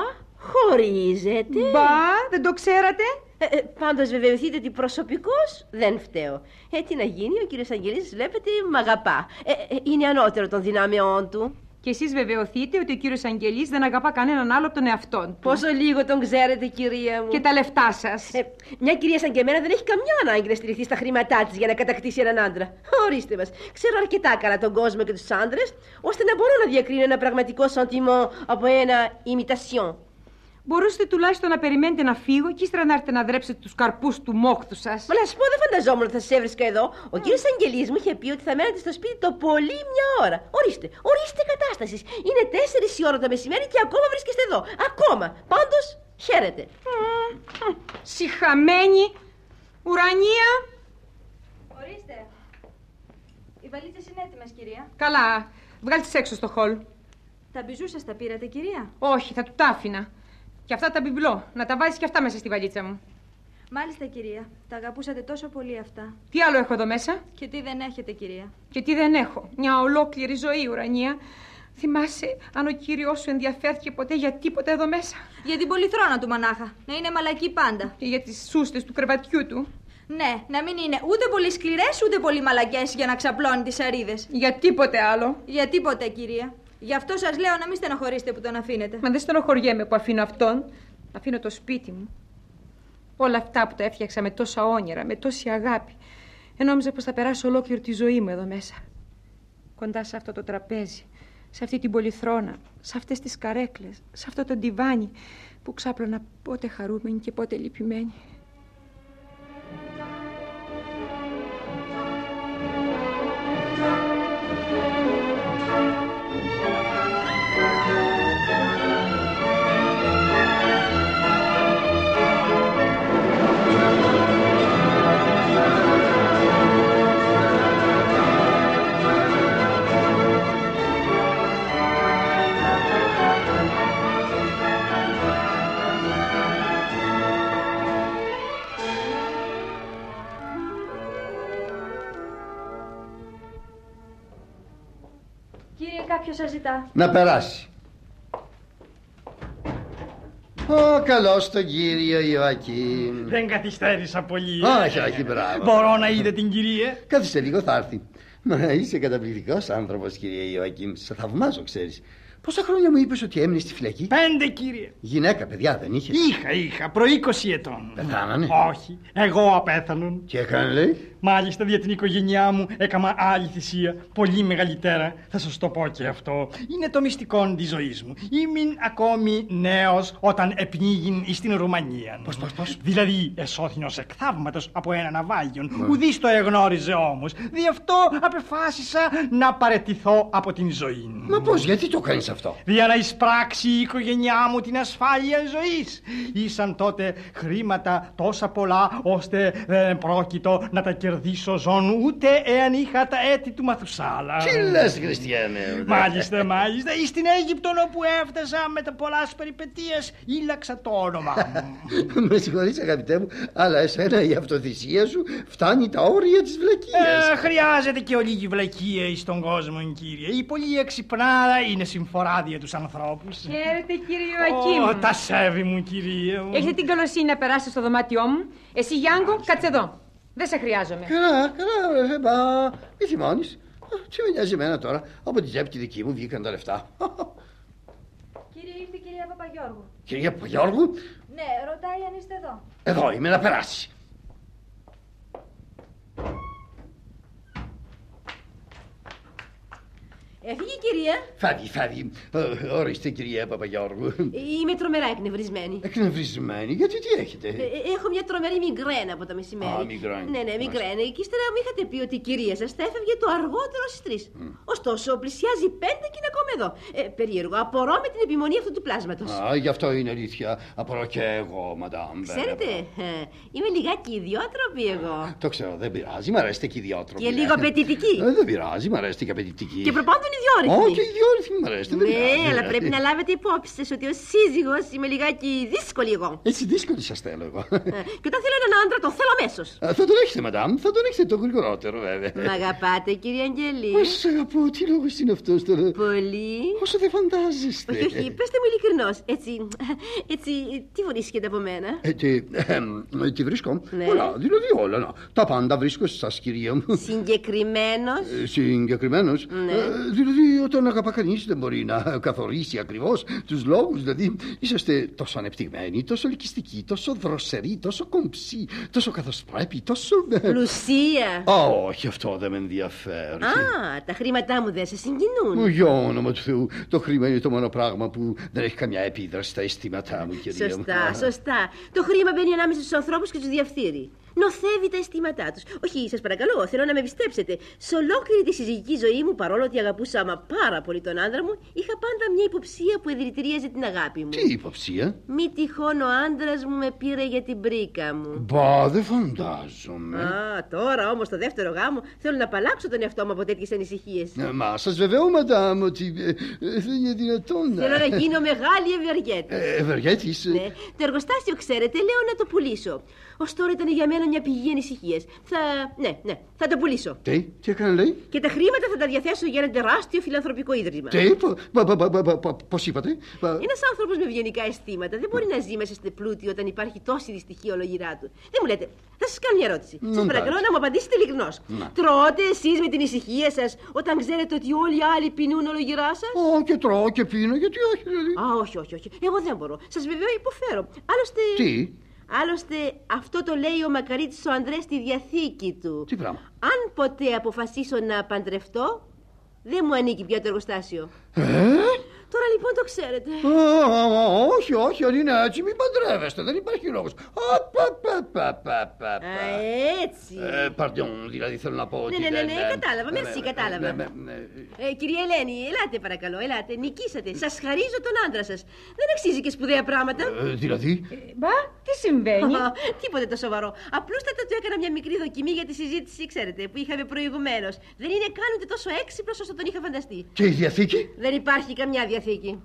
Χωρίζετε? Μπα, δεν το ξέρατε? Πάντως βεβαιωθείτε ότι προσωπικώς δεν φταίω. Τι να γίνει, ο κύριος Αγγελής βλέπετε μ' αγαπά. Είναι ανώτερο των δυνάμεών του. Και εσείς βεβαιωθείτε ότι ο κύριος Αγγελής δεν αγαπά κανέναν άλλο από τον εαυτόν του. Πόσο λίγο τον ξέρετε, κυρία μου. Και τα λεφτά σας. Μια κυρία σαν και εμένα δεν έχει καμιά ανάγκη να στηριχθεί στα χρήματά της για να κατακτήσει έναν άντρα. Ορίστε μας. Ξέρω αρκετά καλά τον κόσμο και τους άντρες, ώστε να μπορώ να διακρίνω ένα πραγματικό σαντιμό από ένα imitation. Μπορούσατε τουλάχιστον να περιμένετε να φύγω και ύστερα να έρθετε να δρέψετε τους καρπούς του μόχθου σας. Μα να σου πω, δεν φανταζόμουν ότι θα σας έβρισκα εδώ. Ο κύριος Αγγελής μου είχε πει ότι θα μένετε στο σπίτι το πολύ μια ώρα. Ορίστε κατάσταση. Είναι 4 η ώρα το μεσημέρι και ακόμα βρίσκεστε εδώ. Ακόμα. Πάντως, χαίρετε. Συχαμένη. Ουρανία. Ορίστε. Οι βαλίτσες είναι έτοιμες, κυρία. Καλά. Βγάλτε τις έξω στο χολ. Τα μπιζού σας τα πήρατε, κυρία? Όχι, θα του τα άφηνα. Και αυτά τα μπιμπλό. Να τα βάζεις και αυτά μέσα στη βαλίτσα μου. Μάλιστα, κυρία. Τα αγαπούσατε τόσο πολύ αυτά. Τι άλλο έχω εδώ μέσα? Και τι δεν έχετε, κυρία? Και τι δεν έχω? Μια ολόκληρη ζωή, Ουρανία. Θυμάσαι αν ο κύριος σου ενδιαφέρθηκε ποτέ για τίποτα εδώ μέσα? Για την πολυθρόνα του μονάχα. Να είναι μαλακή πάντα. Και για τις σούστες του κρεβατιού του. Ναι, να μην είναι ούτε πολύ σκληρές ούτε πολύ μαλακές για να ξαπλώνει τις αρίδες. Για τίποτε άλλο. Για τίποτε, κυρία. Γι' αυτό σας λέω να μην στενοχωρήσετε που τον αφήνετε. Μα δεν στενοχωριέμαι που αφήνω αυτόν. Αφήνω το σπίτι μου. Όλα αυτά που τα έφτιαξα με τόσα όνειρα, με τόση αγάπη. Νόμιζα πως θα περάσω ολόκληρη τη ζωή μου εδώ μέσα. Κοντά σε αυτό το τραπέζι, σε αυτή την πολυθρόνα, σε αυτές τις καρέκλες, σε αυτό το ντιβάνι που ξάπλωνα πότε χαρούμενη και πότε λυπημένη. Κάποιος σας ζητά. Να περάσει. Καλώς τον κύριο Ιωακήμ. Δεν καθυστέρησα πολύ. Όχι, μπράβο. Μπορώ να είδε την κυρία? Κάθισε λίγο, θα έρθει. Μα είσαι καταπληκτικός άνθρωπος, κύριε Ιωακήμ. Σε θαυμάζω, ξέρεις. Πόσα χρόνια μου είπες ότι έμεινε στη φυλακή? 5, κύριε. Γυναίκα, παιδιά δεν είχες? Είχα, προ 20 ετών. Πεθάνανε? Όχι, εγώ απέθανον. Τι έκανε, λέει? Μάλιστα, για την οικογένειά μου έκανα άλλη θυσία, πολύ μεγαλύτερα. Θα σας το πω και αυτό. Είναι το μυστικό της ζωής μου. Ήμουν ακόμη νέος όταν επνίγην στην Ρουμανία. Πώς? Δηλαδή, εσώθηνος εκ θαύματος από ένα ναυάγιον. Ουδής το εγνώριζε όμως. Δι' αυτό απεφάσισα να παραιτηθώ από την ζωή. Μα πώς, γιατί το κάνεις αυτό? Για να εισπράξει η οικογένειά μου την ασφάλεια ζωής. Ήσαν τότε χρήματα τόσα πολλά, ώστε δεν πρόκειτο να τα κερδίσω ζών ούτε εάν είχα τα έτη του Μαθουσάλα. Τι λες, Χριστιανέ? Μάλιστα. Εις την Αίγυπτον όπου έφτασα με τα πολλάς περιπετίες, ήλαξα το όνομά μου. Με συγχωρείς, αγαπητέ μου, αλλά εσένα η αυτοθυσία σου φτάνει τα όρια της βλακείας. Χρειάζεται και ολίγη βλακεία στον κόσμο, κύριε. Η πολύ εξυπνάδα είναι συμφοράδια τους ανθρώπους. Χαίρετε, κύριε Ιωακήμ. Τα σέβη μου, κυρία μου. Έχετε την καλοσύνη να περάσετε στο δωμάτιό μου. Εσύ, Γιάνγκο, κάτσε εδώ. Δεν σε χρειάζομαι. Καλά, μη θυμώνεις. Τι με νοιάζει εμένα τώρα? Από τη τσέπη τη δική μου βγήκαν τα λεφτά. Κύριε, ήρθε η κυρία Παπαγιώργου. Κυρία Παπαγιώργου? Ναι, ρωτάει αν είστε εδώ. Εδώ είμαι, να περάσει. Έφυγε η κυρία. Φεύγει. Ορίστε, κυρία Παπαγιώργου. Είμαι τρομερά εκνευρισμένη. Εκνευρισμένη? Γιατί τι έχετε? Έχω μια τρομερή μιγκρένα από το μεσημέρι. Μιγκρένα. Ναι, μιγκρένα. Και ύστερα μου είχατε πει ότι η κυρία σας θα έφευγε το αργότερο στις 3. Ωστόσο, πλησιάζει 5 και είναι ακόμα εδώ. Περίεργο. Απορώ με την επιμονή αυτού του πλάσματος. Γι' αυτό είναι αλήθεια. Απορώ και εγώ, μαντάμ. Ξέρετε, είμαι λιγάκι ιδιότροπη εγώ. Το ξέρω, δεν πειράζει. Μ' αρέσετε και ιδιότροπη. Και λίγο απαιτητική. Δεν πειράζει, μ' αρέσετε και απαιτητική. Και προπάντων είναι ιδιόρυθμοι. Όχι, ιδιόρυθμοι μου αρέσουν. Ναι, αλλά πρέπει να λάβετε υπόψη σας ότι ως σύζυγος είμαι λιγάκι δύσκολη εγώ. Έτσι δύσκολη σας θέλω εγώ. Και όταν θέλω έναν άντρα, τον θέλω αμέσως. Θα τον έχετε, μαντάμ, θα τον έχετε το γρηγορότερο, βέβαια. Μ' αγαπάτε, κύριε Αγγελή? Όσο αγαπώ, τι λόγος είναι αυτός τώρα? Πολύ. Όσο δεν φαντάζεστε. Όχι, πέστε μου ειλικρινώς. Έτσι, τι βρίσκετε από μένα? Τι βρίσκω? Ναι. Όλα, δηλαδή όλα. Τα πάντα βρίσκω σας, κυρία μου. Συγκεκριμένος? Συγκεκριμένος. Ναι. Δηλαδή, όταν αγαπά κανείς δεν μπορεί να καθορίσει ακριβώς τους λόγους. Δηλαδή, είσαστε τόσο ανεπτυγμένοι, τόσο ελκυστικοί, τόσο δροσεροί, τόσο κομψοί, τόσο καθώς πρέπει, τόσο. Πλουσία. Όχι, αυτό δεν με ενδιαφέρει. Τα χρήματά μου δεν σε συγκινούν? Για όνομα του Θεού, το χρήμα είναι το μόνο πράγμα που δεν έχει καμιά επίδραση στα αισθήματά μου, κυρία μου. Σωστά. Το χρήμα μπαίνει ανάμεσα στους ανθρώπους και τους διαφθείρει. Νοθεύει τα αισθήματά τους. Όχι, σας παρακαλώ, θέλω να με πιστέψετε. Σε ολόκληρη τη συζυγική ζωή μου, παρόλο ότι αγαπούσα πάρα πολύ τον άντρα μου, είχα πάντα μια υποψία που εδρυτηρίαζε την αγάπη μου. Τι υποψία? Μη τυχόν ο άντρας μου με πήρε για την πρίκα μου. Μπα, δεν φαντάζομαι. Τώρα όμως το δεύτερο γάμο θέλω να απαλλάξω τον εαυτό μου από τέτοιες ανησυχίες. Μα σας βεβαιώ, μαντάμ, ότι δεν είναι δυνατόν. Θέλω να γίνω μεγάλη ευεργέτης. Ευεργέτης? Ναι. Το εργοστάσιο, ξέρετε, λέω να το πουλήσω. Ως τώρα ήταν για μένα μια πηγή ανησυχίας. Θα το πουλήσω. Τι έκανε, λέει? Και τα χρήματα θα τα διαθέσω για ένα τεράστιο φιλανθρωπικό ίδρυμα. Τι, πώς είπατε? Ένας άνθρωπος με ευγενικά αισθήματα δεν μπορεί να ζει μέσα στην πλούτη όταν υπάρχει τόση δυστυχία ολογυρά του. Δεν μου λέτε, θα σας κάνω μια ερώτηση. Σας παρακαλώ να μου απαντήσετε ειλικρινώς. Τρώτε εσείς με την ησυχία σας όταν ξέρετε ότι όλοι οι άλλοι πεινούν ολογυρά σας? Και τρώω και πίνω, γιατί όχι, δηλαδή. Όχι. Εγώ δεν μπορώ. Σας βεβαιώ, υποφέρω. Άλλωστε. Τι? Άλλωστε, αυτό το λέει ο Μακαρίτης ο Ανδρέας στη διαθήκη του. Τι πράγμα? Αν ποτέ αποφασίσω να παντρευτώ, δεν μου ανήκει πια το εργοστάσιο. Τώρα λοιπόν το ξέρετε. Όχι, αν είναι έτσι μην παντρεύεστε, δεν υπάρχει λόγος. Έτσι. Pardon, δηλαδή θέλω να πω ότι. Ναι, κατάλαβα, merci, κατάλαβα. Κυρία Ελένη, ελάτε παρακαλώ, ελάτε, νικήσατε. Σας χαρίζω τον άντρα σας. Δεν αξίζει και σπουδαία πράγματα. Δηλαδή? Μπα, τι συμβαίνει? Τίποτε το σοβαρό. Απλούστατα του έκανα μια μικρή δοκιμή για τη συζήτηση, ξέρετε, που είχαμε προηγουμένως. Δεν είναι καν ούτε τόσο έξυπνος όσο τον είχα φανταστεί. Και η διαθήκη? Δεν υπάρχει καμιά διαθήκη.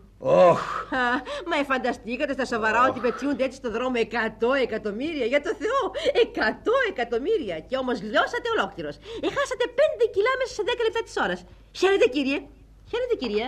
Μα φανταστήκατε στα σοβαρά ότι πετιούνται έτσι στο δρόμο 100 εκατομμύρια? Για το Θεό, 100 εκατομμύρια! Και όμως λιώσατε ολόκληρος. Έχασατε 5 κιλά μέσα σε 10 λεπτά της ώρας. Χαίρετε, κύριε. Χαίρετε, κυρία.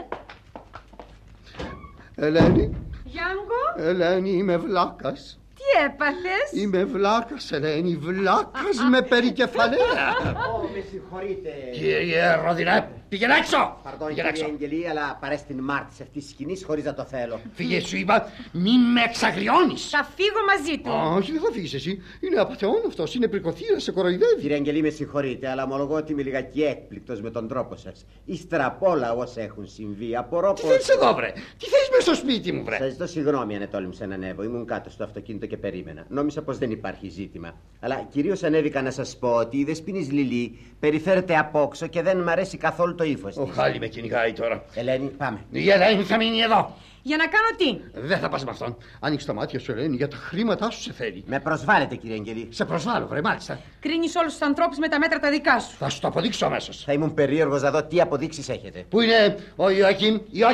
Ελένη. Γιάνγκο. Ελένη, είμαι βλάκας. Τι έπαθες? Είμαι βλάκας, Ελένη, βλάκας με περικεφαλαία. Με συγχωρείτε. Κύριε Ροδινέ, πήγαινε έξω! Παρδόν, κύριε Αγγελή, αλλά παρέσει την μάρτυση αυτής της σκηνής χωρίς να το θέλω. Φύγε, σου είπα, μην με εξαγριώνεις. Θα φύγω μαζί του. Όχι, δεν θα φύγεις εσύ. Είναι απατεών αυτός, είναι πρικοθύρα, σε κοροϊδεύει. Κύριε Αγγελή, με συγχωρείτε, αλλά ομολογώ ότι είμαι λιγάκι έκπληκτος με τον τρόπο σας. Ύστερα από όλα όσα έχουν συμβεί, απορώ πως. Τι θέλεις εδώ, βρε? Τι θέλεις μες στο σπίτι μου, βρε? Σας ζητώ συγγνώμη αν ετόλμησα να ανέβω. Ήμουν κάτω στο αυτοκίνητο και περίμενα. Νόμιζα πως δεν υπάρχει ζήτημα. Αλλά κυρίως ανέβηκα να σας πω ότι η Δεσποινής Λιλή περιφέρεται απόξω και δεν μ' αρέσει καθόλου το ύφος της. Ο Χάλι με κυνηγάει τώρα. Ελένη, πάμε. Η Ελένη θα μείνει εδώ. Για να κάνω τι? Δεν θα πας με αυτόν. Ανοίξε τα μάτια σου, Ελένη, για τα χρήματά σου σε θέλει. Με προσβάλλετε, κύριε Αγγελή. Σε προσβάλλω, βρε, μάλιστα. Κρίνεις όλους τους ανθρώπους με τα μέτρα τα δικά σου. Θα σου το αποδείξω αμέσως. Θα ήμουν περίεργος να δω τι αποδείξεις έχετε. Πού είναι ο Ιωακήμ?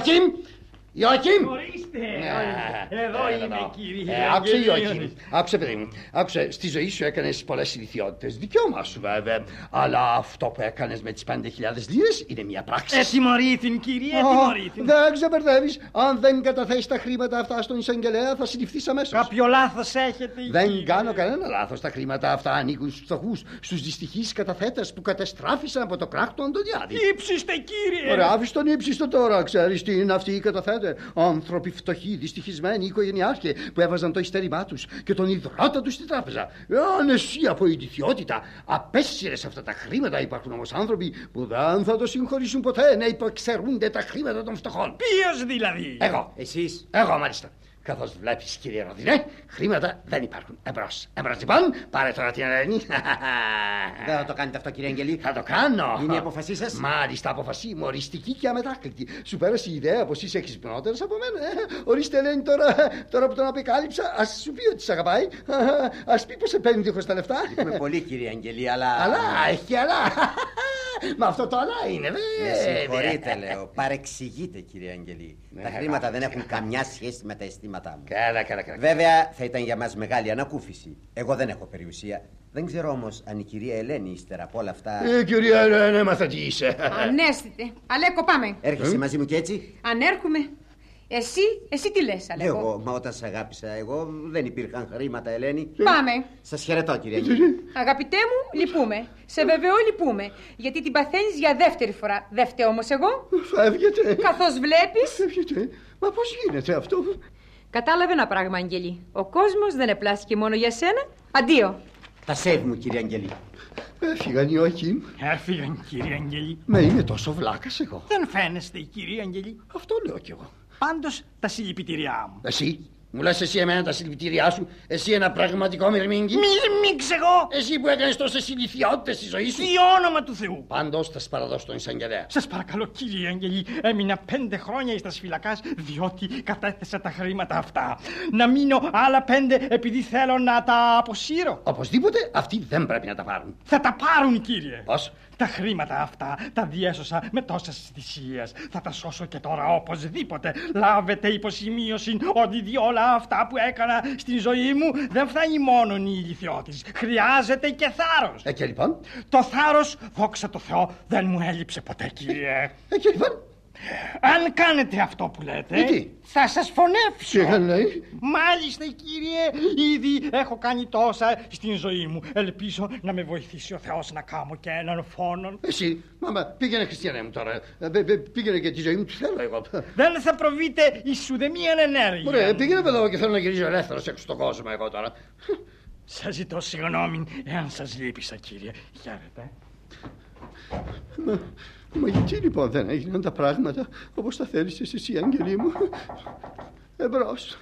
Ιωακήμ! Ορίστε! Εδώ είμαι, κύριε. Άκουσε, Ιωακήμ. Άκουσε, παιδί μου. Άκουσε, στη ζωή σου έκανες πολλές ηλικιότητες. Δικαίωμά σου, βέβαια. Αλλά αυτό που έκανες με τις 5.000 λίρες είναι μια πράξη. Τιμωρήθην, κύριε, τιμωρήθην. Δεν ξεπερδεύεις. Αν δεν καταθέσεις τα χρήματα αυτά στον εισαγγελέα, θα συλληφθείς αμέσως. Κάποιο λάθος έχετε, Δεν κάνω κανένα λάθος. Τα χρήματα αυτά ανήκουν στους φτωχούς, στους δυστυχείς καταθέτες που κατεστράφησαν από το κράχ του Αντωνιάδη. Ήψιστε, κύριε. Ωραία, άφηστον ύψιστο τώρα. Ξέρεις τι είναι αυτοί οι καταθέτες? Άνθρωποι φτωχοί, δυστυχισμένοι, οικογενειάρχε που έβαζαν το ειστέρημά τους και τον υδρότα τους στη τράπεζα. Αν εσύ από ιδιότητα απέσυρες αυτά τα χρήματα, υπάρχουν όμως άνθρωποι που δεν θα το συγχωρήσουν ποτέ να υπεξαιρούνται τα χρήματα των φτωχών. Ποιος δηλαδή? Εγώ. Εσείς? Εγώ μάλιστα. Καθώς βλέπεις, κύριε Ροδινέ, χρήματα δεν υπάρχουν. Εμπρός. Εμπρός λοιπόν, πάρε τώρα την Ελένη. Δεν θα το κάνετε αυτό, κύριε Αγγελή. Θα το κάνω. Είναι η απόφασή σας? Μάλιστα, απόφασή μου, οριστική και αμετάκλητη. Σου πέρασε η ιδέα πως είσαι εξυπνότερος από μένα. Ορίστε, Ελένη, τώρα που τον απεκάλυψα, ας σου πει ότι σ' αγαπάει. Ας πει πως σε παίρνει δίχως τα λεφτά. Είμαι πολύ, κύριε Αγγελή, αλλά. Αλλά, έχει αλλά. Μα αυτό το άλλα είναι, Με συγχωρείτε, λέω. Παρεξηγείτε, κύριε Αγγελή. Τα χρήματα δεν έχουν καμιά σχέση με τα αισθήματά μου. Καλά. Βέβαια, θα ήταν για μας μεγάλη ανακούφιση. Εγώ δεν έχω περιουσία. Δεν ξέρω όμως αν η κυρία Ελένη, ύστερα από όλα αυτά. Κυρία Ελένη, έμαθα τι είσαι. Ανέστητε. Αλέκο, πάμε. Έρχεσαι μαζί μου κι έτσι. Ανέρχομαι. Εσύ τι λες, Αλέκο? Εγώ, μα όταν σε αγάπησα, εγώ δεν υπήρχαν χρήματα, Ελένη. Πάμε. Σας χαιρετώ, κυρία Αγγελή. Αγαπητέ μου, λυπούμε. Σε βεβαιώ, λυπούμε. Γιατί την παθαίνεις για δεύτερη φορά. Δεν φταίω όμως εγώ. Φεύγετε. Καθώς βλέπεις. Φεύγετε. Μα πώς γίνεται αυτό? Κατάλαβε ένα πράγμα, Αγγελή. Ο κόσμος δεν επλάστηκε μόνο για σένα. Αντίο. Τα σέβη μου, κύριε Αγγελή. Έφυγαν οι Ιωακήμ. Έφυγαν, κύριε Αγγελή. Μα είμαι τόσο βλάκας εγώ. Δεν φαίνεστε, κύριε Αγγελή. Αυτό λέω κι εγώ. Πάντως τα συλληπιτήριά μου. Εσύ, μου λες εσύ εμένα τα συλληπιτήριά σου? Εσύ ένα πραγματικό μυρμήγκι? Μυρμήγκι εγώ! Εσύ που έκανες τόσες ηλιθιότητες στη ζωή σου. Τι όνομα του Θεού! Πάντως θα σπαραδώ στον εισαγγελέα. Σας παρακαλώ, κύριε Αγγελή, έμεινα 5 χρόνια εις τα σφυλακάς διότι κατέθεσα τα χρήματα αυτά. Να μείνω άλλα 5 επειδή θέλω να τα αποσύρω. Οπωσδήποτε αυτοί δεν πρέπει να τα πάρουν. Θα τα πάρουν, κύριε. Πώς? Τα χρήματα αυτά τα διέσωσα με τόσες θυσίες. Θα τα σώσω και τώρα οπωσδήποτε. Λάβετε υποσημείωση ότι διόλα αυτά που έκανα στην ζωή μου δεν φτάνει μόνο η ηλιθιώτης. Χρειάζεται και θάρρος. Και λοιπόν? Το θάρρος, δόξα τω Θεώ, δεν μου έλειψε ποτέ, κύριε. Και λοιπόν? Αν κάνετε αυτό που λέτε, θα σας φωνεύσω. Τι λέει? Μάλιστα, κύριε, ήδη έχω κάνει τόσα στην ζωή μου. Ελπίζω να με βοηθήσει ο Θεός να κάνω και έναν φόνο. Εσύ, μάμα, πήγαινε, Χριστιανέ μου τώρα. Πήγαινε και τη ζωή μου, τι θέλω εγώ. Δεν θα προβείτε εις ουδεμίαν ενέργεια. Ωραία, πήγαινε εδώ και θέλω να γυρίζω ελεύθερος έξω στον κόσμο εγώ τώρα. Σας ζητώ συγγνώμη εάν σας λείπησα, κύριε. Χαίρετε. Μα γιατί λοιπόν δεν έγιναν τα πράγματα όπως τα θέλησες εσύ, Αγγελή μου? Εμπρός.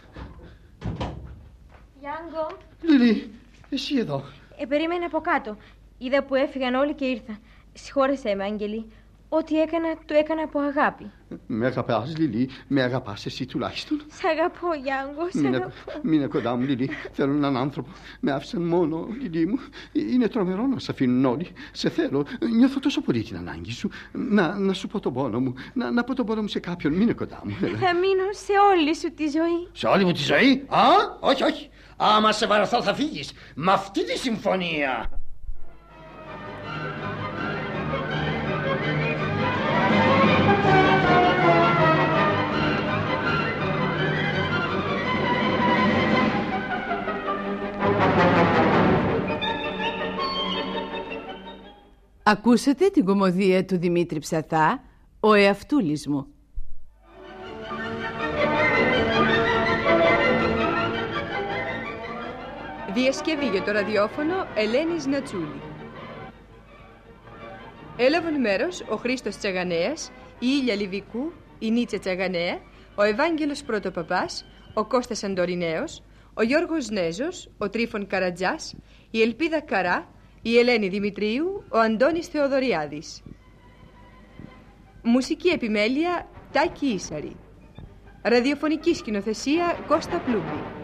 Γιάνγκο. Λίλη, εσύ εδώ. Περίμενε από κάτω. Είδα που έφυγαν όλοι και ήρθα. Συγχώρεσέ με, Αγγελή. Ό,τι έκανα, το έκανα από αγάπη. Με αγαπάς, Λίλη? Με αγαπάς εσύ τουλάχιστον? Σ' αγαπώ, Γιάνγκο, σ' αγαπώ. Μείνε κοντά μου, Λίλη. Θέλω έναν άνθρωπο. Με άφησαν μόνο, Λίλη μου. Είναι τρομερό να σε αφήνουν όλοι. Σε θέλω. Νιώθω τόσο πολύ την ανάγκη σου. Να σου πω τον πόνο μου. Να πω τον πόνο μου σε κάποιον. Μείνε κοντά μου. Θα μείνω σε όλη σου τη ζωή. Σε όλη μου τη ζωή? Όχι. Άμα σε βαρωθώ θα φύγεις. Με αυτή τη συμφωνία. Ακούσατε την κωμωδία του Δημήτρη Ψαθά, «Ο εαυτούλης μου». Διασκευή για το ραδιόφωνο Ελένης Νατσούλη. Έλαβαν μέρος ο Χρήστος Τσαγανέας, η Ήλια Λιβικού, η Νίτσα Τσαγανέα, ο Ευάγγελος Πρωτοπαπάς, ο Κώστας Αντορινέος, ο Γιώργος Νέζος, ο Τρίφων Καρατζάς, η Ελπίδα Καρά, η Ελένη Δημητρίου, ο Αντώνης Θεοδωριάδης. Μουσική επιμέλεια Τάκη Ίσαρη. Ραδιοφωνική σκηνοθεσία Κώστα Πλούμπη.